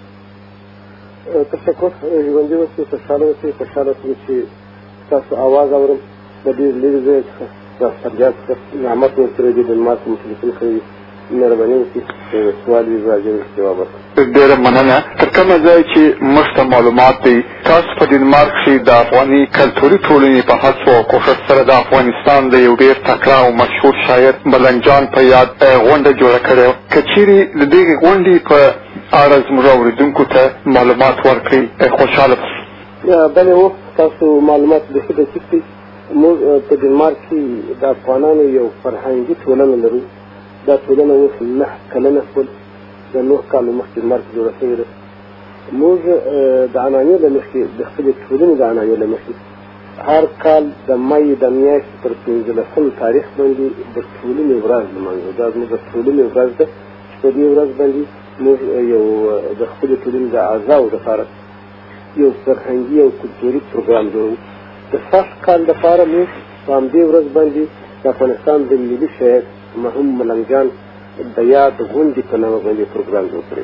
تشکر. ژوندي اوسئ، خوشحاله اوسئ. خوشحاله اوسئ چې ستاسو आवाज اورم. د ډېر لرې ځایه څخه د استرالیا څخه زحمت مو سره دي ډنمارک مو تلیفون کړی. مهرباني وکړئ سوال وي راځي جواب ورکړئ. ډېره مننه. تر کومه ځای چې موږ ته معلومات دی، تاسو په ډنمارک کې د افغاني کلتوري ټولنې په هڅو او کوښښ سره د افغانستان د یو ډېر تکړه او مشهور شاعر ملنګ جان په یاد غونډه جوړه کړې وه. که چیرې د دغې غونډې په اړه زموږ اورېدونکو ته معلومات ورکړئ خوشحاله به شو. بلې هو، ستاسو معلومات بیخي دقیق دي. موږ په ډنمارک کې د افغانانو یو فرهنګي ټولنه لرو. دا ټولنه اوس 9 کلنه شول، د 9 کالو مخکې ډنمارک جوړه شوې ده. موږ د عنعنې له مخکې د خپلې ټولنې د عنعنې له مخکې هر کال د مای د میاشتې پر 15 تاریخ باندې د ټولنې ورځ لمانځو. دا زموږ د ټولنې ورځ ده چې په دې ورځ باندې موږ یو د خپلې ټولنې د اعضاو دپاره یو فرهنګي او کلتوري پروګرام جوړوو. د سږ کال دپاره موږ په همدې ورځ باندې د افغانستان د ملي شاعر مرحوم ملنګ جان د یاد غونډې په نامه باندې پروګرام جوړ کړی.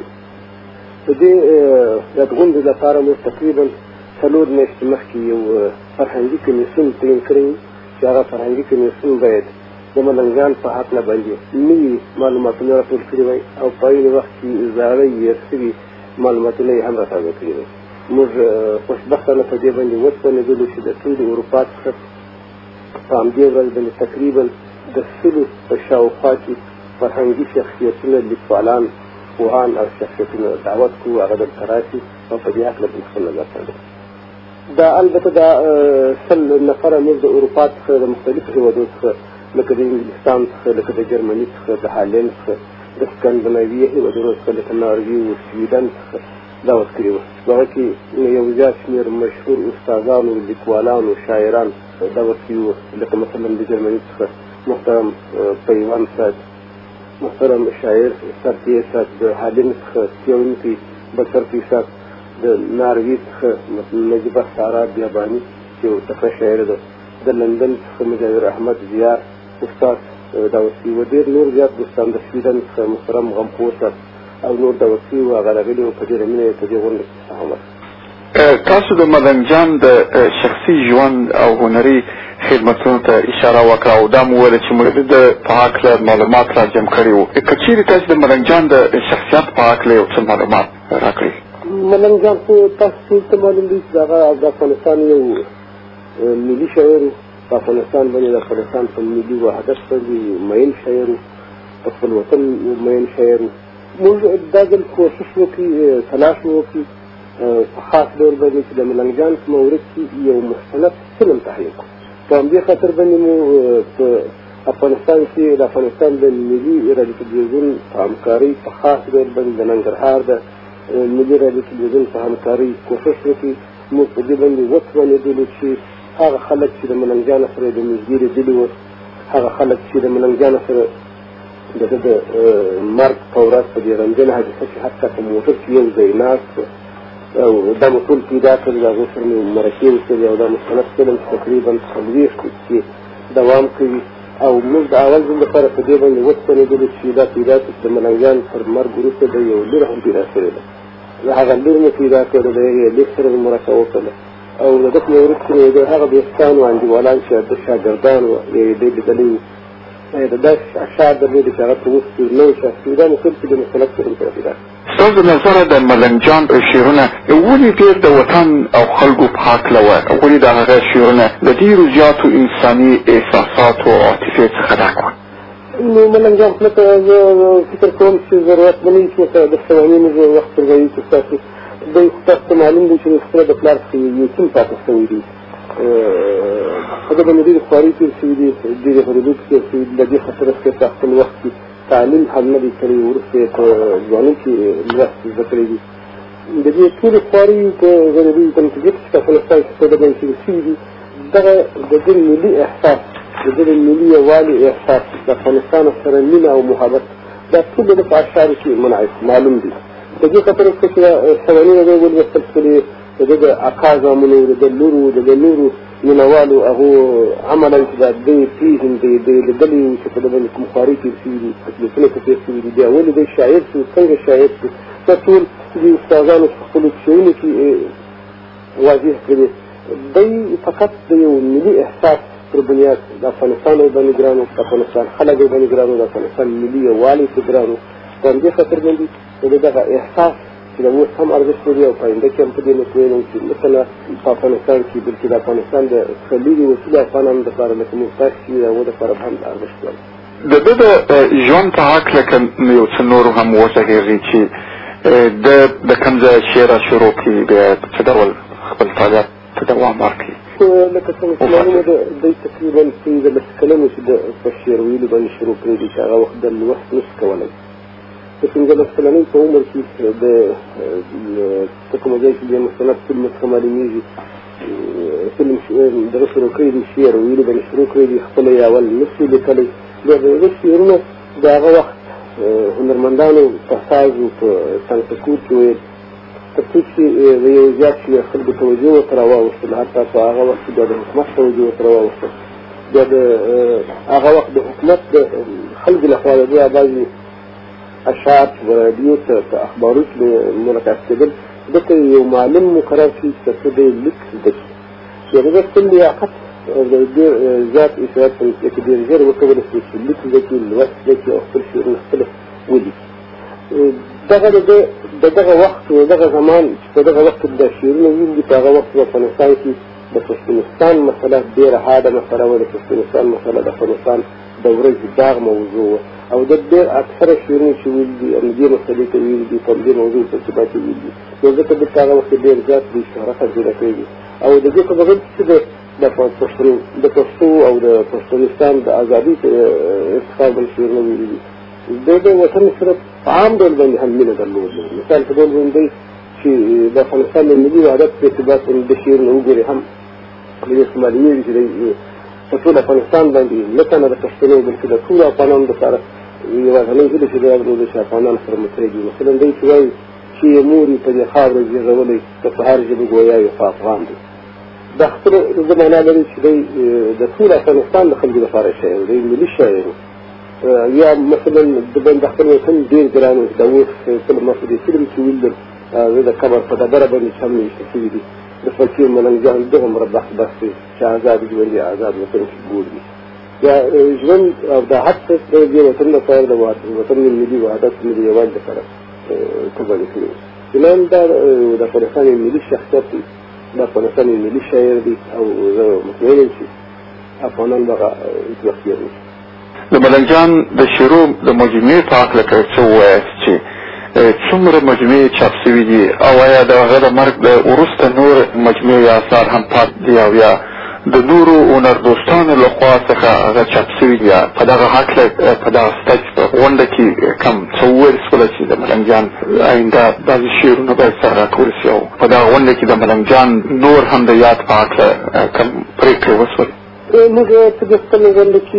د دې یاد غونډې لپاره موږ تقریبا 4 میاشتې مخکې یو فرهنګي کمیسیون تعین کړی و چې هغه فرهنګي کمیسیون باید د ملنګ جان په هکله باندې نوي معلوماتونه راټول کړي وای او په عین وخت کې زاړه هېر شوي معلوماتونه یې هم راتازه کړي وای. موږ خوشبختانه په دې باندې وسپنېدلو چې د ټولې اروپا څخه په همدې ورځ باندې تقریبا د 100 په شاوخوا کې فرهنګي شخصیتونه، لیکوالان، پوهان او شخصیتونه دعوت کړو، هغه دلته راشي او په دې هکله باندې خپل نظر څرګند. دا البته دا 100 نفره موږ د اروپا څخه د مختلفو هېوادونو څخه لکه د انګلستان څخه، لکه د جرمني څخه، د هالند څخه، د سکندناویه هېوادونو څخه لکه ناروې و سویډن څخه دعوت کړي وو. په هغه کې یو زیات شمېر مشهور استادانو، لیکوالانو، شاعران دعوت کړي وو. لکه مثلا د جرمني څخه محترم پیوند صاحب، محترم شاعر سرتیه صاحب، د هالند څخه څېړونکی بسرتي صاحب، د ناروې څخه نجیبه سارا بیاباني چې یو تکړه شاعر ده، د لندن څخه مجاور احمد زیار استاد دعوت کړي وو. ډېر نور زیات دوستان د سویډن څخه محترم غمپور صاحب او نور دعوت کړي وو. هغه راغلي وو، په ډېره مینه یې په دې غونډه کې تحمل. تاسو د ملنګ جان د شخصي ژوند او هنري خدمتونو ته اشاره وکړه او دا مو وویل چې موږ د په هکله معلومات را جمع کړي وو. که چېرې تاسو د ملنګ جان د شخصیت په هکله یو څه معلومات راکړئ. ملنګ جان خو تاسو ته معلوم دی چې هغه د افغانستان یو ملي شاعر و. په افغانستان باندې د افغانستان په ملي وحدت باندې مین شاعر و، په خپل وطن مین شاعر و. موږ دا ځل کوشش وکړي، تلاش مو وکړي په خاص ډول باندې چې د ملنګ جان په مورد کې یو مستند فلم تحلیل کړو. په همدې خاطر باندې مو په افغانستان کې د افغانستان د ملي رادیو تلویزیون په همکارۍ په خاص ډول باندې د ننګرهار د ملي رادیو تلویزیون په همکارۍ کوشش وکړي. موږ په دې باندې وتوانېدلو چې هغه خلک چې د ملنګ جان سره د نږدې لیدلي وو، هغه خلک چې د ملنګ جان سره د مرګ په ورځ په دې رنځنه حادثه چې حتی په موټر کې یو ځای ناست او دا مو ټول پیدا کړل، د هغو سره مې مرکې وکړلې او دا مستند فلم تقریبا 40 کې دوام کوي. او موږ د اول ځل لپاره په دې باندې وتوانېدلو چې دا پیدا کړو چې د ملنګ جان تر مرګ وروسته د یو لور هم پیدا شوې ده. هغه لور مې پیدا کړې ده، یې لیک سره مې مرکه وکړله او د ده په مورد کې د هغه دوستانو انډیوالان چې د شاګردان وو یې دې لیدلي وو، د داسې اشعار درلودې چې هغه ته اوس نه وو شاګردانو ټول چې د مستند فلم سره پیدا کړي. ستاسو د نظره د ملنګ جان شعرونه ولې ډېر د وطن او خلکو په هکله وه؟ ولې د هغه شعرونه د ډېرو زیاتو انساني احساساتو او عاطفې څخه ډک وه؟ نو ملنګ جان لکه زه فکر کوم چې ضرورت به نه وي چې د قوانینو وخت پر ځای چې ستاسو دی تاسو ته معلوم دی چې خپله د پلار څخه یتیم پاتې شوی دی. په ده باندې ډېرې خوارۍ تېر شوي دي، ډېرې غریبۍ تېر شوي دي. له دې خاطره څخه په خپل وخت کې تعلیم هم نه دی کړی، وروسته یې په ځوانۍ کې لوست زده کړی دي. د دې ټولې خوارۍ په غریبۍ په نتیجه کې چې په افغانستان کې په ده باندې تېر شوي دي، دغه د دې ملي احساس، د دې ملي یووالي احساس، د افغانستان سره مینه او محبت، دا ټول د په اشعارو کې منعکس معلوم دي. د دې خاطره څخه چې قوانین یې ولوستل شولې، د ده د اکا زامنو، د ده لورو، د ده نورو مینوالو هغو عملا چې دا دی پېژندې، دی لیدلي وو چې په ده باندې کوم خوارۍ تېر شوي دي، تکلیفونه پې تېر شوي دي، بیا ولې دی شاعر شو، څنګه شاعر شو، دا ټول د استادانو په خپلو کیسهونو کې واضح کړي. دی فقط د یو ملي احساس پر بنیاد د افغانستان باندې ګرانو، د افغانستان خلک باندې ګرانو، د افغانستان ملي یووالي ته ګرانو. په همدې خاطر باندې د دغه احساس چې د اوس هم ارزښت لري او په آینده کې هم په دې مطمئن چې مثلا په افغانستان کې بلکې د افغانستان د خلیلي وسیلو افغانانو دپاره لکه موږ تاسو چې د هغو دپاره هم ارزښت لري. د ده د ژوند په هکله که یو څه نور هم وغږېږي چې د کوم ځای شعره شروع کړي، بیا څه ډول خپل فعالیت ته دوام ورکړي؟ لکه څنګه چې معلومه ده دی تقریبا 15 کلنو چې په شعر ویلو باندې شروع کړی دي چې هغه وخت د لوست نشي کولی. په 15 کلنۍ په عمر کې د کومه ځای چې د مستند فلم څخه معلومېږي فلم دغه شروع کړی دي شعر ویلو باندې شروع کړی دي خپل یې اول نسي لیکلی بیا د هغه شعرونه د هغه وخت هنرمندانو په ساز او په سانسکوت کې ویل تر څو چې د یو زیات شمېر خلکو توجه ورته راواوښتل حتی په هغه وخت کې بیا د حکومت توجه ورته راواوښتل بیا د هغه وخت د حکومت د خلکو لخوا د دوی بعضې اشعار په راډیو په اخبارو کې منعکس کېدل دلته یو معلم مقرر شي چې څه دی لیک زده کړي چې هغه خپل لیاقت ډېر زیات اصرار کوي چې ډېر ژر وکولی شي چې لیک زده کړي لوست زده کړي او خپل شعرونه خپله ولیکي دغه وخت و دغه زمان چې په دغه وخت کې د شعرونه ویل دي په هغه وخت په افغانستان کې د پښتونستان مسله ډېره حاده مسله وه د پښتونستان مسله د افغانستان د ورځې داغ موضوع وه او د ډېر اکثره شعرونه چې ویل دي دې مسلې ته ویل دي په دې موضوع په ارتباط ویل دي نو ځکه دلته هغه وخت ډېر زیات دوی شهرت حاصله کړی دي او د دې په بغیر چې د پښتو او د پښتونستان د ازادۍ ارتقا باندې شعرونه ویلي دي د وطن سره په عام ډول باندې هم مینه درلوده مثال په ډول باندې چې د افغانستان د ملي وحدت په ارتباط باندې د شعرونه وګوري هم د دې معلومېږي چې په ټول افغانستان باندې نه تنه د پښتنو بلکې د ټولو افغانانو دپاره یوازینۍ هیله چې دی چې افغانان سره متحد وي مثلا دی چې وایي چې مور یې په دې خاوره زیږولی که په هر ژبه ګویا وي خو افغان دی دا خپله معنا لري چې دی د ټول افغانستان د خلکو لپاره شاعر دی ملي شاعر یا مثلا د خپل وطن ډېر ګران و چې دا اوس کله ما په دې فلم کې ولیدل زه د قبر په ډبره باندې چې هم نویشته شوي دي د فقیر ملنګ جان دغومره بخت دی چې ازاد ژوند یې ازاد وطن کې ګور دي یا ژوند او د هر څه د دې وطن لپاره د وطن ملي وحدت ملي یوالي لپاره قرباني کړي چنان دا د افغانستان ملي شخصیت دی د افغانستان ملي شاعر دی او زه مطمئن یم چې افغانان دغه اختیار وي د ملنګ جان د شعرو د مجموعې په هکله که څه ووایاست چې څومره مجموعې چاپ شوي دي او آیا د هغه د مرګ وروسته نور مجموعې اثار هم پاتې دي او یا د نورو هنردوستانو لخوا څخه هغه چاپ شوي دي په دغه هکله په دغه سټیج په غونډه کې کم څه وویل شوله چې د ملنګ جان آینده بعضې شعرونه باید سره راټول شي او په دغه غونډه کې د ملنګ جان نور هم د یاد په هکله کم پرېکړې وشولې موږ په دې خپله غونډه کې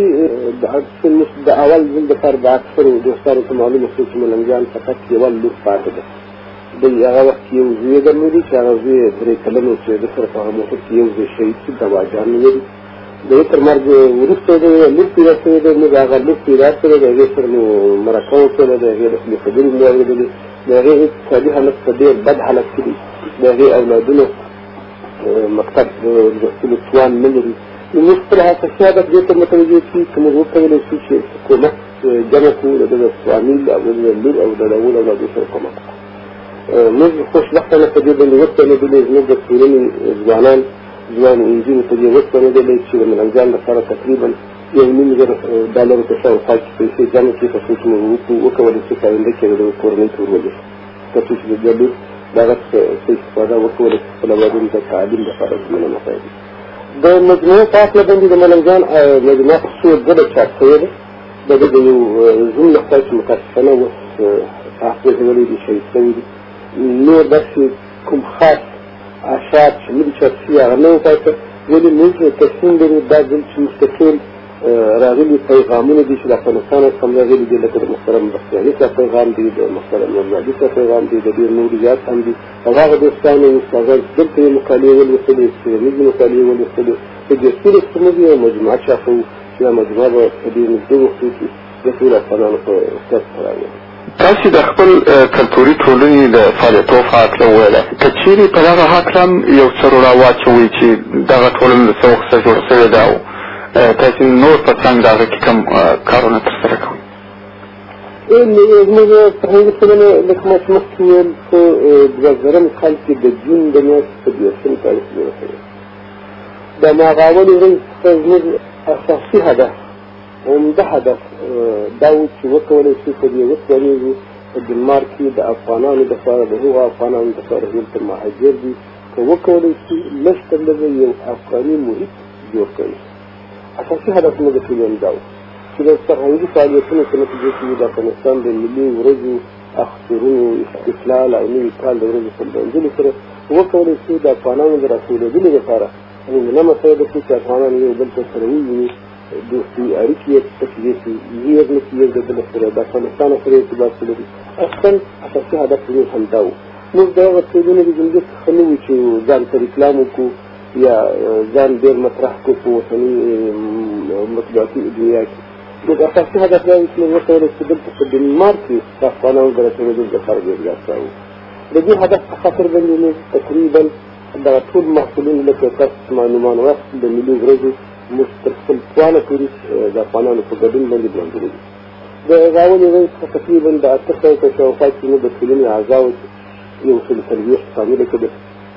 د اول ځل دپاره د اکثرو دوستانو ته معلومه شو چې ملنګ جان فقط یوه لور پاتې ده دی هغه وخت کې یو زوی یې درلودی چې هغه زوی یې 3 کلن و چې د سره په هغه موټر کې یو زوی شهید شو دوا جان نومېدي د هغې تر مرګ وروسته د لور پیدا شوې ده موږ هغه لور پیدا کړې د هغې سره مو مرکه وکړله د هغې د خپلې خبرې مو اورېدلې د هغې اقتصادي حالت په ډېر بد حالت کې دي د هغې اولادونه مکتب د لوستلو توان نه لري نو موږ خپله اساسي هدف دې ته متوجه کړي که موږ وکولی شو چې حکومت جمع کړو د ده د فامیل او د ده لور او د هغو اولادو سره کومک وکړو موږ خوشبختانه په دې باندې وسپنېدلې زموږ د ټولنې ځوانان ځوان نجونې په دې وسپنېدلې چې د ملنګ جان لپاره تقریبا $1,000,000 په شاوخوا کې پیسې جمع کړي تر څو چې موږ وکولی شو په آینده کې د کورنۍ ته ورولېږو تر څو چې د ده لور د هغه څخه استفاده وکولی شي خپل اولادونو ته تعلیم لپاره ژمنه مقایدي د مجموعې په هکله باندې د ملنګ جان مجموعه په څو ځله چاپ شوې ده د ده د یو زوم لخوا چې متاسفانه اوس تحقیق ویلی دي شهید شوي دي نور داسې کوم خاص اشعار چې نه دي چاپ شوي هغه نه و پاتې ولې موږ تصمیم لرو دا ځل چې مستقل راغلي پیغامونه دي چې د افغانستان څخه راغلي دي لکه د محترم بختیاري صاحب پیغام دی د محترم نورزادي صاحب پیغام دی د ډېر نور زیات هم دي او هغه دوستانو استادان دلته یې مقالې ولوستلې څېړنیزې مقالې ولوستلې په دې ټولو څه موږ یوه مجموعه چاپوو چې دا مجموعه به په دې نږدې وختو کې د ټولو افغانانو په اختیار څخه راغلې تاسې د خپل کلتوري ټولنې د فعالیتو په هکله وویله که چیرې په دغه هکله هم یو څه راواچوئ چې دغه ټولنه د څه وخت څخه جوړه شوې ده او تاسې نور په څنګ د هغه کې کوم کارونه ترسره کوئ زموږ فرهنګي ټولنه لکه ما چې مخکې ویل په 2000 کال کې د جون د میاشتې په 20 تاریخ جوړه شوې د هماغه اولې ورځې څخه زموږ اساسي هدف عمده هدف دا و چې وکولی شو په دې وتوانېږو په ډنمارک کې د افغانانو دپاره د هغو افغانانو دپاره دلته مهاجر دي که وکولی شي لږ تر لږه یو افغاني محیط جوړ کړي اساسي هدف موږ د ټولنې دا و چې د فرهنګي فعالیتونو په نتیجه کې د افغانستان د ملي ورځو اخترونو استقلال او نوي کال د ورځو په لمانځلو سره وکولی شو د افغانانو د راټولېدلو لپاره نه مسله ده چې افغانان یو بل ته سره وویني دوستي اړیکې یې تشریح شي یې نه کېږي د بل سره د افغانستان سره ارتباط لري اصلا اساسي هدف یې همدا و موږ دغه څېړنې د جمهوریت څخه نه وو چې ځان ته ریکلام وکړو یا ځان ډېر مطرح کړو په اوسني مطبوعاتي دنیا کې د اساسي هدف دا و چې موږ وکولی چې دلته په ډنمارک کې د افغانانو د رسېدلو لپاره بېلګه راوړو د دې هدف په خاطر باندې موږ تقریبا دغه ټول محصولین لکه تاسو معلومان وخت د ملي ورځې موږ تر خپل توانه پورې د افغانانو په ګډون باندې بلندولي دي د راولې ورځې څخه تقریبا د 800 په شاوخوا کې موږ د ټولنې اعضاو یو سل څلوېښت شامله کړه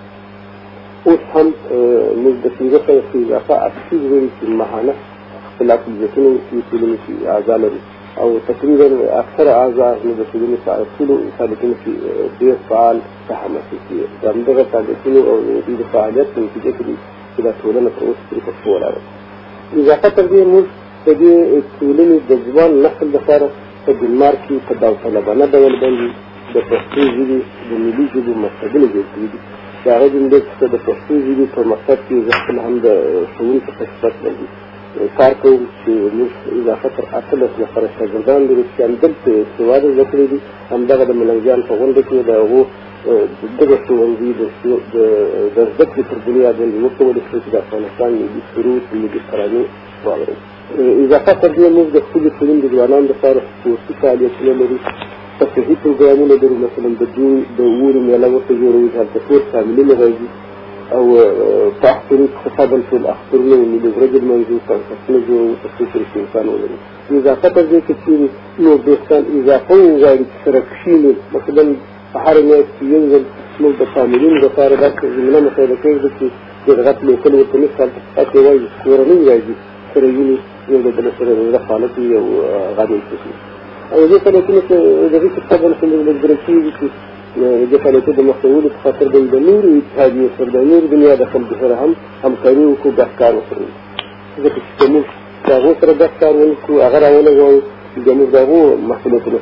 اوس هم موږ د 15 کې اضافه اکتیو ویل چې ماهانه خپل اپلیکیشنونه چې ټولنې کې اعضا لري او تقریبا اکثر اعضا موږ د ټولنې په ټولو فعالیتونو کې ډېر فعال سهم اخیستي د همدغه فعالیتونو او د دې فعالیت په نتیجه کې چې دا ټولنه تر اوسه پورې په ښه ولاړه اضافه تر دې موږ د دې ټولنې د ځوان نسل لپاره په ډنمارک کې په داوطلبانه ډول باندې د پښتو ژبې د ملي ژبو مکتبونه جوړ کړي دي د هغه جملې څخه د پښتو ژبې په مکتب کې زه خپل هم د ښوونکي په صفت باندې کار کوم چې موږ اضافه تر 18 نفره شاګردان لرو چې همدلته استواده زده کړي دي همدغه د ملنګجان په غونډه کې د هغو دغه ښوونځي د زده کړې پر بنیاد باندې وکولی شو چې د افغانستان ملي سرود ملي ترانې واورئ اضافه تر دې موږ د خپلې ټولنې د ځوانانو لپاره سپورتي فعالیتونه لرو تفریحي پروګرامونه لرو مثلا د اوړي میله ورته جوړوي چې هلته ټول فاملونه راځي او په اخترو څخه بل ټول اخترونه ملي ورځې لمانځو کنسرتونه جوړوو تر څو پورې چې انسان ولري اضافه تر دې که چېرې نور دوستان اضافه وغواړي چې سره کښېني مثلا په هره میاشت کې یو ځل موږ د فاملونو لپاره داسې زمینه مسایله کېږده چې دغه لوکل ورته نشته هلته فقط یوازې کورنۍ راځي سره ویني یو د بل سره د زړه حالت وي او غم یې کوي او دې فعالیتونو کې د دې څخه بل څه موږ مجبوره کېږي چې د فعالیتونو د مخنیولو په خاطر د نورو اتحادیې سره د نورو دنیا د خلکو سره هم همکاري وکړو ګډ کار وکړو ځکه چې موږ د هغو سره ګډ کار ونه کړو هغه راولګوو زموږ د هغو مسؤلیتونه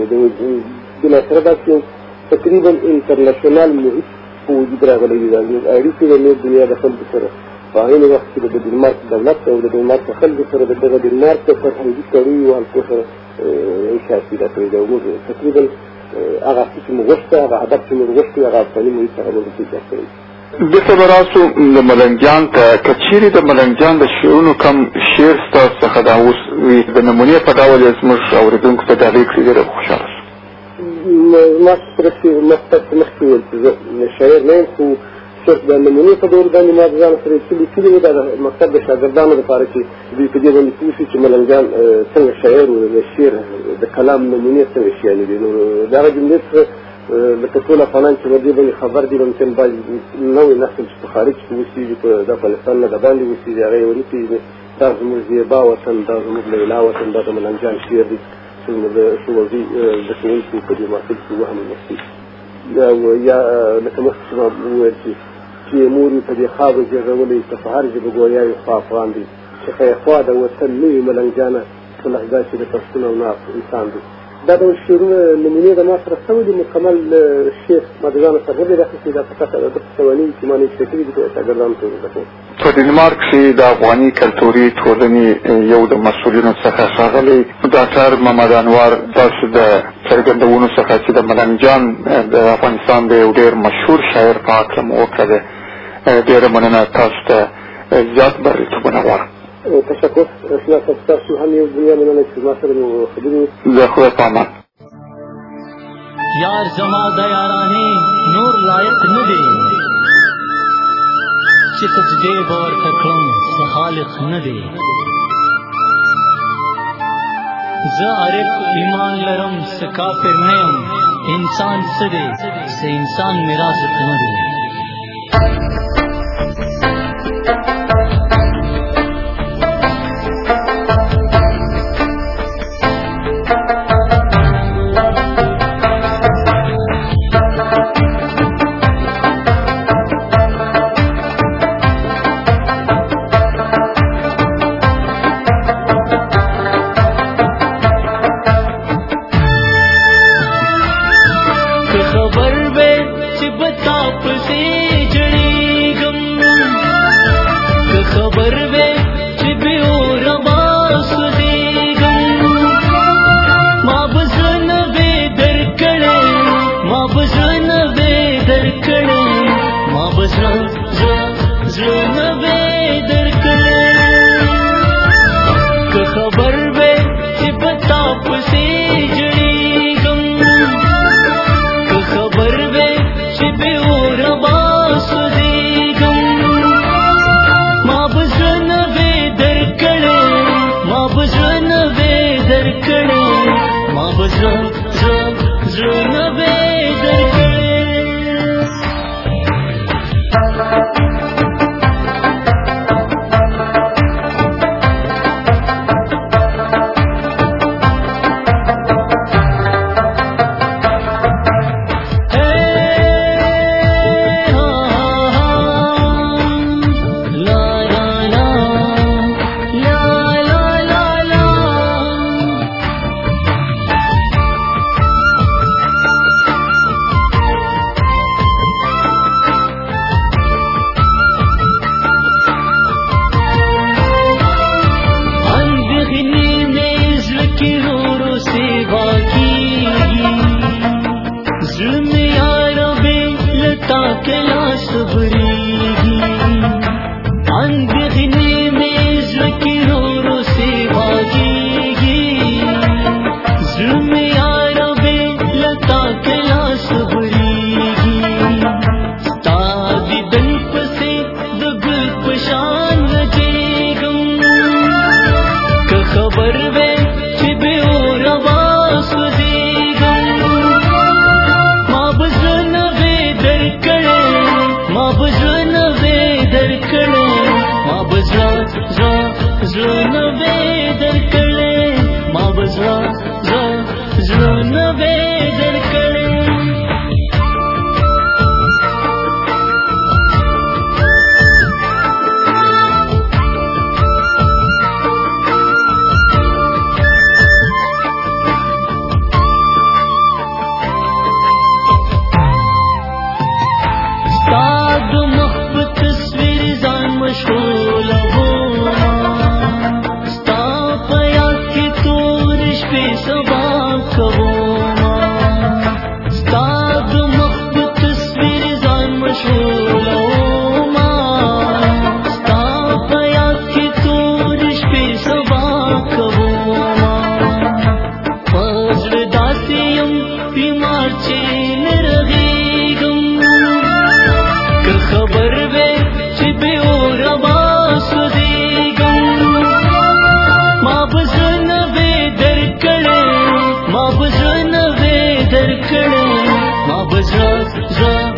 بلاسره داسې یو تقریبا انټرنیشنل محیط په وجود راغلی دی زموږ اړیکې د نور دنیا د خلکو سره په هغې وخت کې د ډنمارک دولت او د ډنمارک خلکو سره د دغه ډنمارک د فرهنګي کړیو هلکو سره انشاء پیدا کړې ده او موږ تقریبا هغه څه چې موږ غوښته هغه هدف چې موږ غوښتو هغه افغاني محیط هغه موږ پیدا کړی دلته به راسو د ملنګجان ته که چیرې د ملنګجان د شعرونو کم شعر ستاسو څخه دا اوس وي د نمونې په ډول یې زموږ اورېدونکو ته ډالۍ کړي ډېره خوشحاله شو ما سره چې مخکې ویل چې زه شاعر نه یم خو صرف د نمونې په ډول باندې ما د ځان سره څه لیکلي وو دا د مکتب د شاګردانو لپاره چې دوی په دې باندې پوه شي چې ملنګجان څنګه شاعر و د شعر د کلام نمونې څنګه شیانې دي نو د هغه جملې څخه لکه ټول افغانان چې په دې باندې خبر دي ممکن باید نوی نسل چې په خارج کې اوسېږي په د افغانستان نه د باندې اوسېږي هغه یې ونه پېژني دا زموږ زیبا وطن دا زموږ لیلا وطن دا د ملنګجان شعر دی چې زموږ د ښوونځي زده کوونکو په دې محفل کې وهم وکړي یا لکه مخکې چې ما وویل چې مورې په دې خاورو جېږولې که په هر ژبه ګویاوې خوا افغان دی چې خیخوا د وطن نوي ملنګجانه ټوله دا چې د پښتون او نه انسان دی دا ډول شعرونه نمونې د ما سره سوي دي مکمل شعر ما د ځانه سره ولې راخیستې دا فقط د سواني چې ما نېشته کړي دي په شاګردانو ته زده کوم په ډنمارک کې د افغاني کلتوري ټولنې یو د مسؤلینو څخه ښاغلی ډاکټر محمد انور تاسو د څرګندونو څخه چې د ملنګجان د افغانستان د یو ډېر مشهور شاعر په هکله مو وکړه ډېره مننه تاسو ته زیات بریالیتوبونه غواړم تشکر تاسو هم یو دنیا مننه چې ما سره مو خبرې د خدای په امان یار زما د یارانې نور لایق نه دی چې سجدې به ورته کړم څه خالق نه دی زه عارف ایمان لرم څه کافر نه یم انسان څه دی څه انسان میراث نه دی زړه به درکړې که خبر وې چې پتا پسې جړېږم که خبر وې چې بې اوره به سوځېږم ما به زړه نه وې درکړې ما به زړه نه وې درکړې ما به زړه نه وې درکړې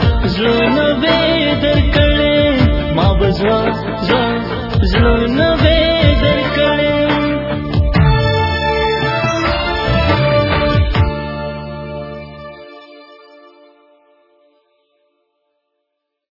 زړه نه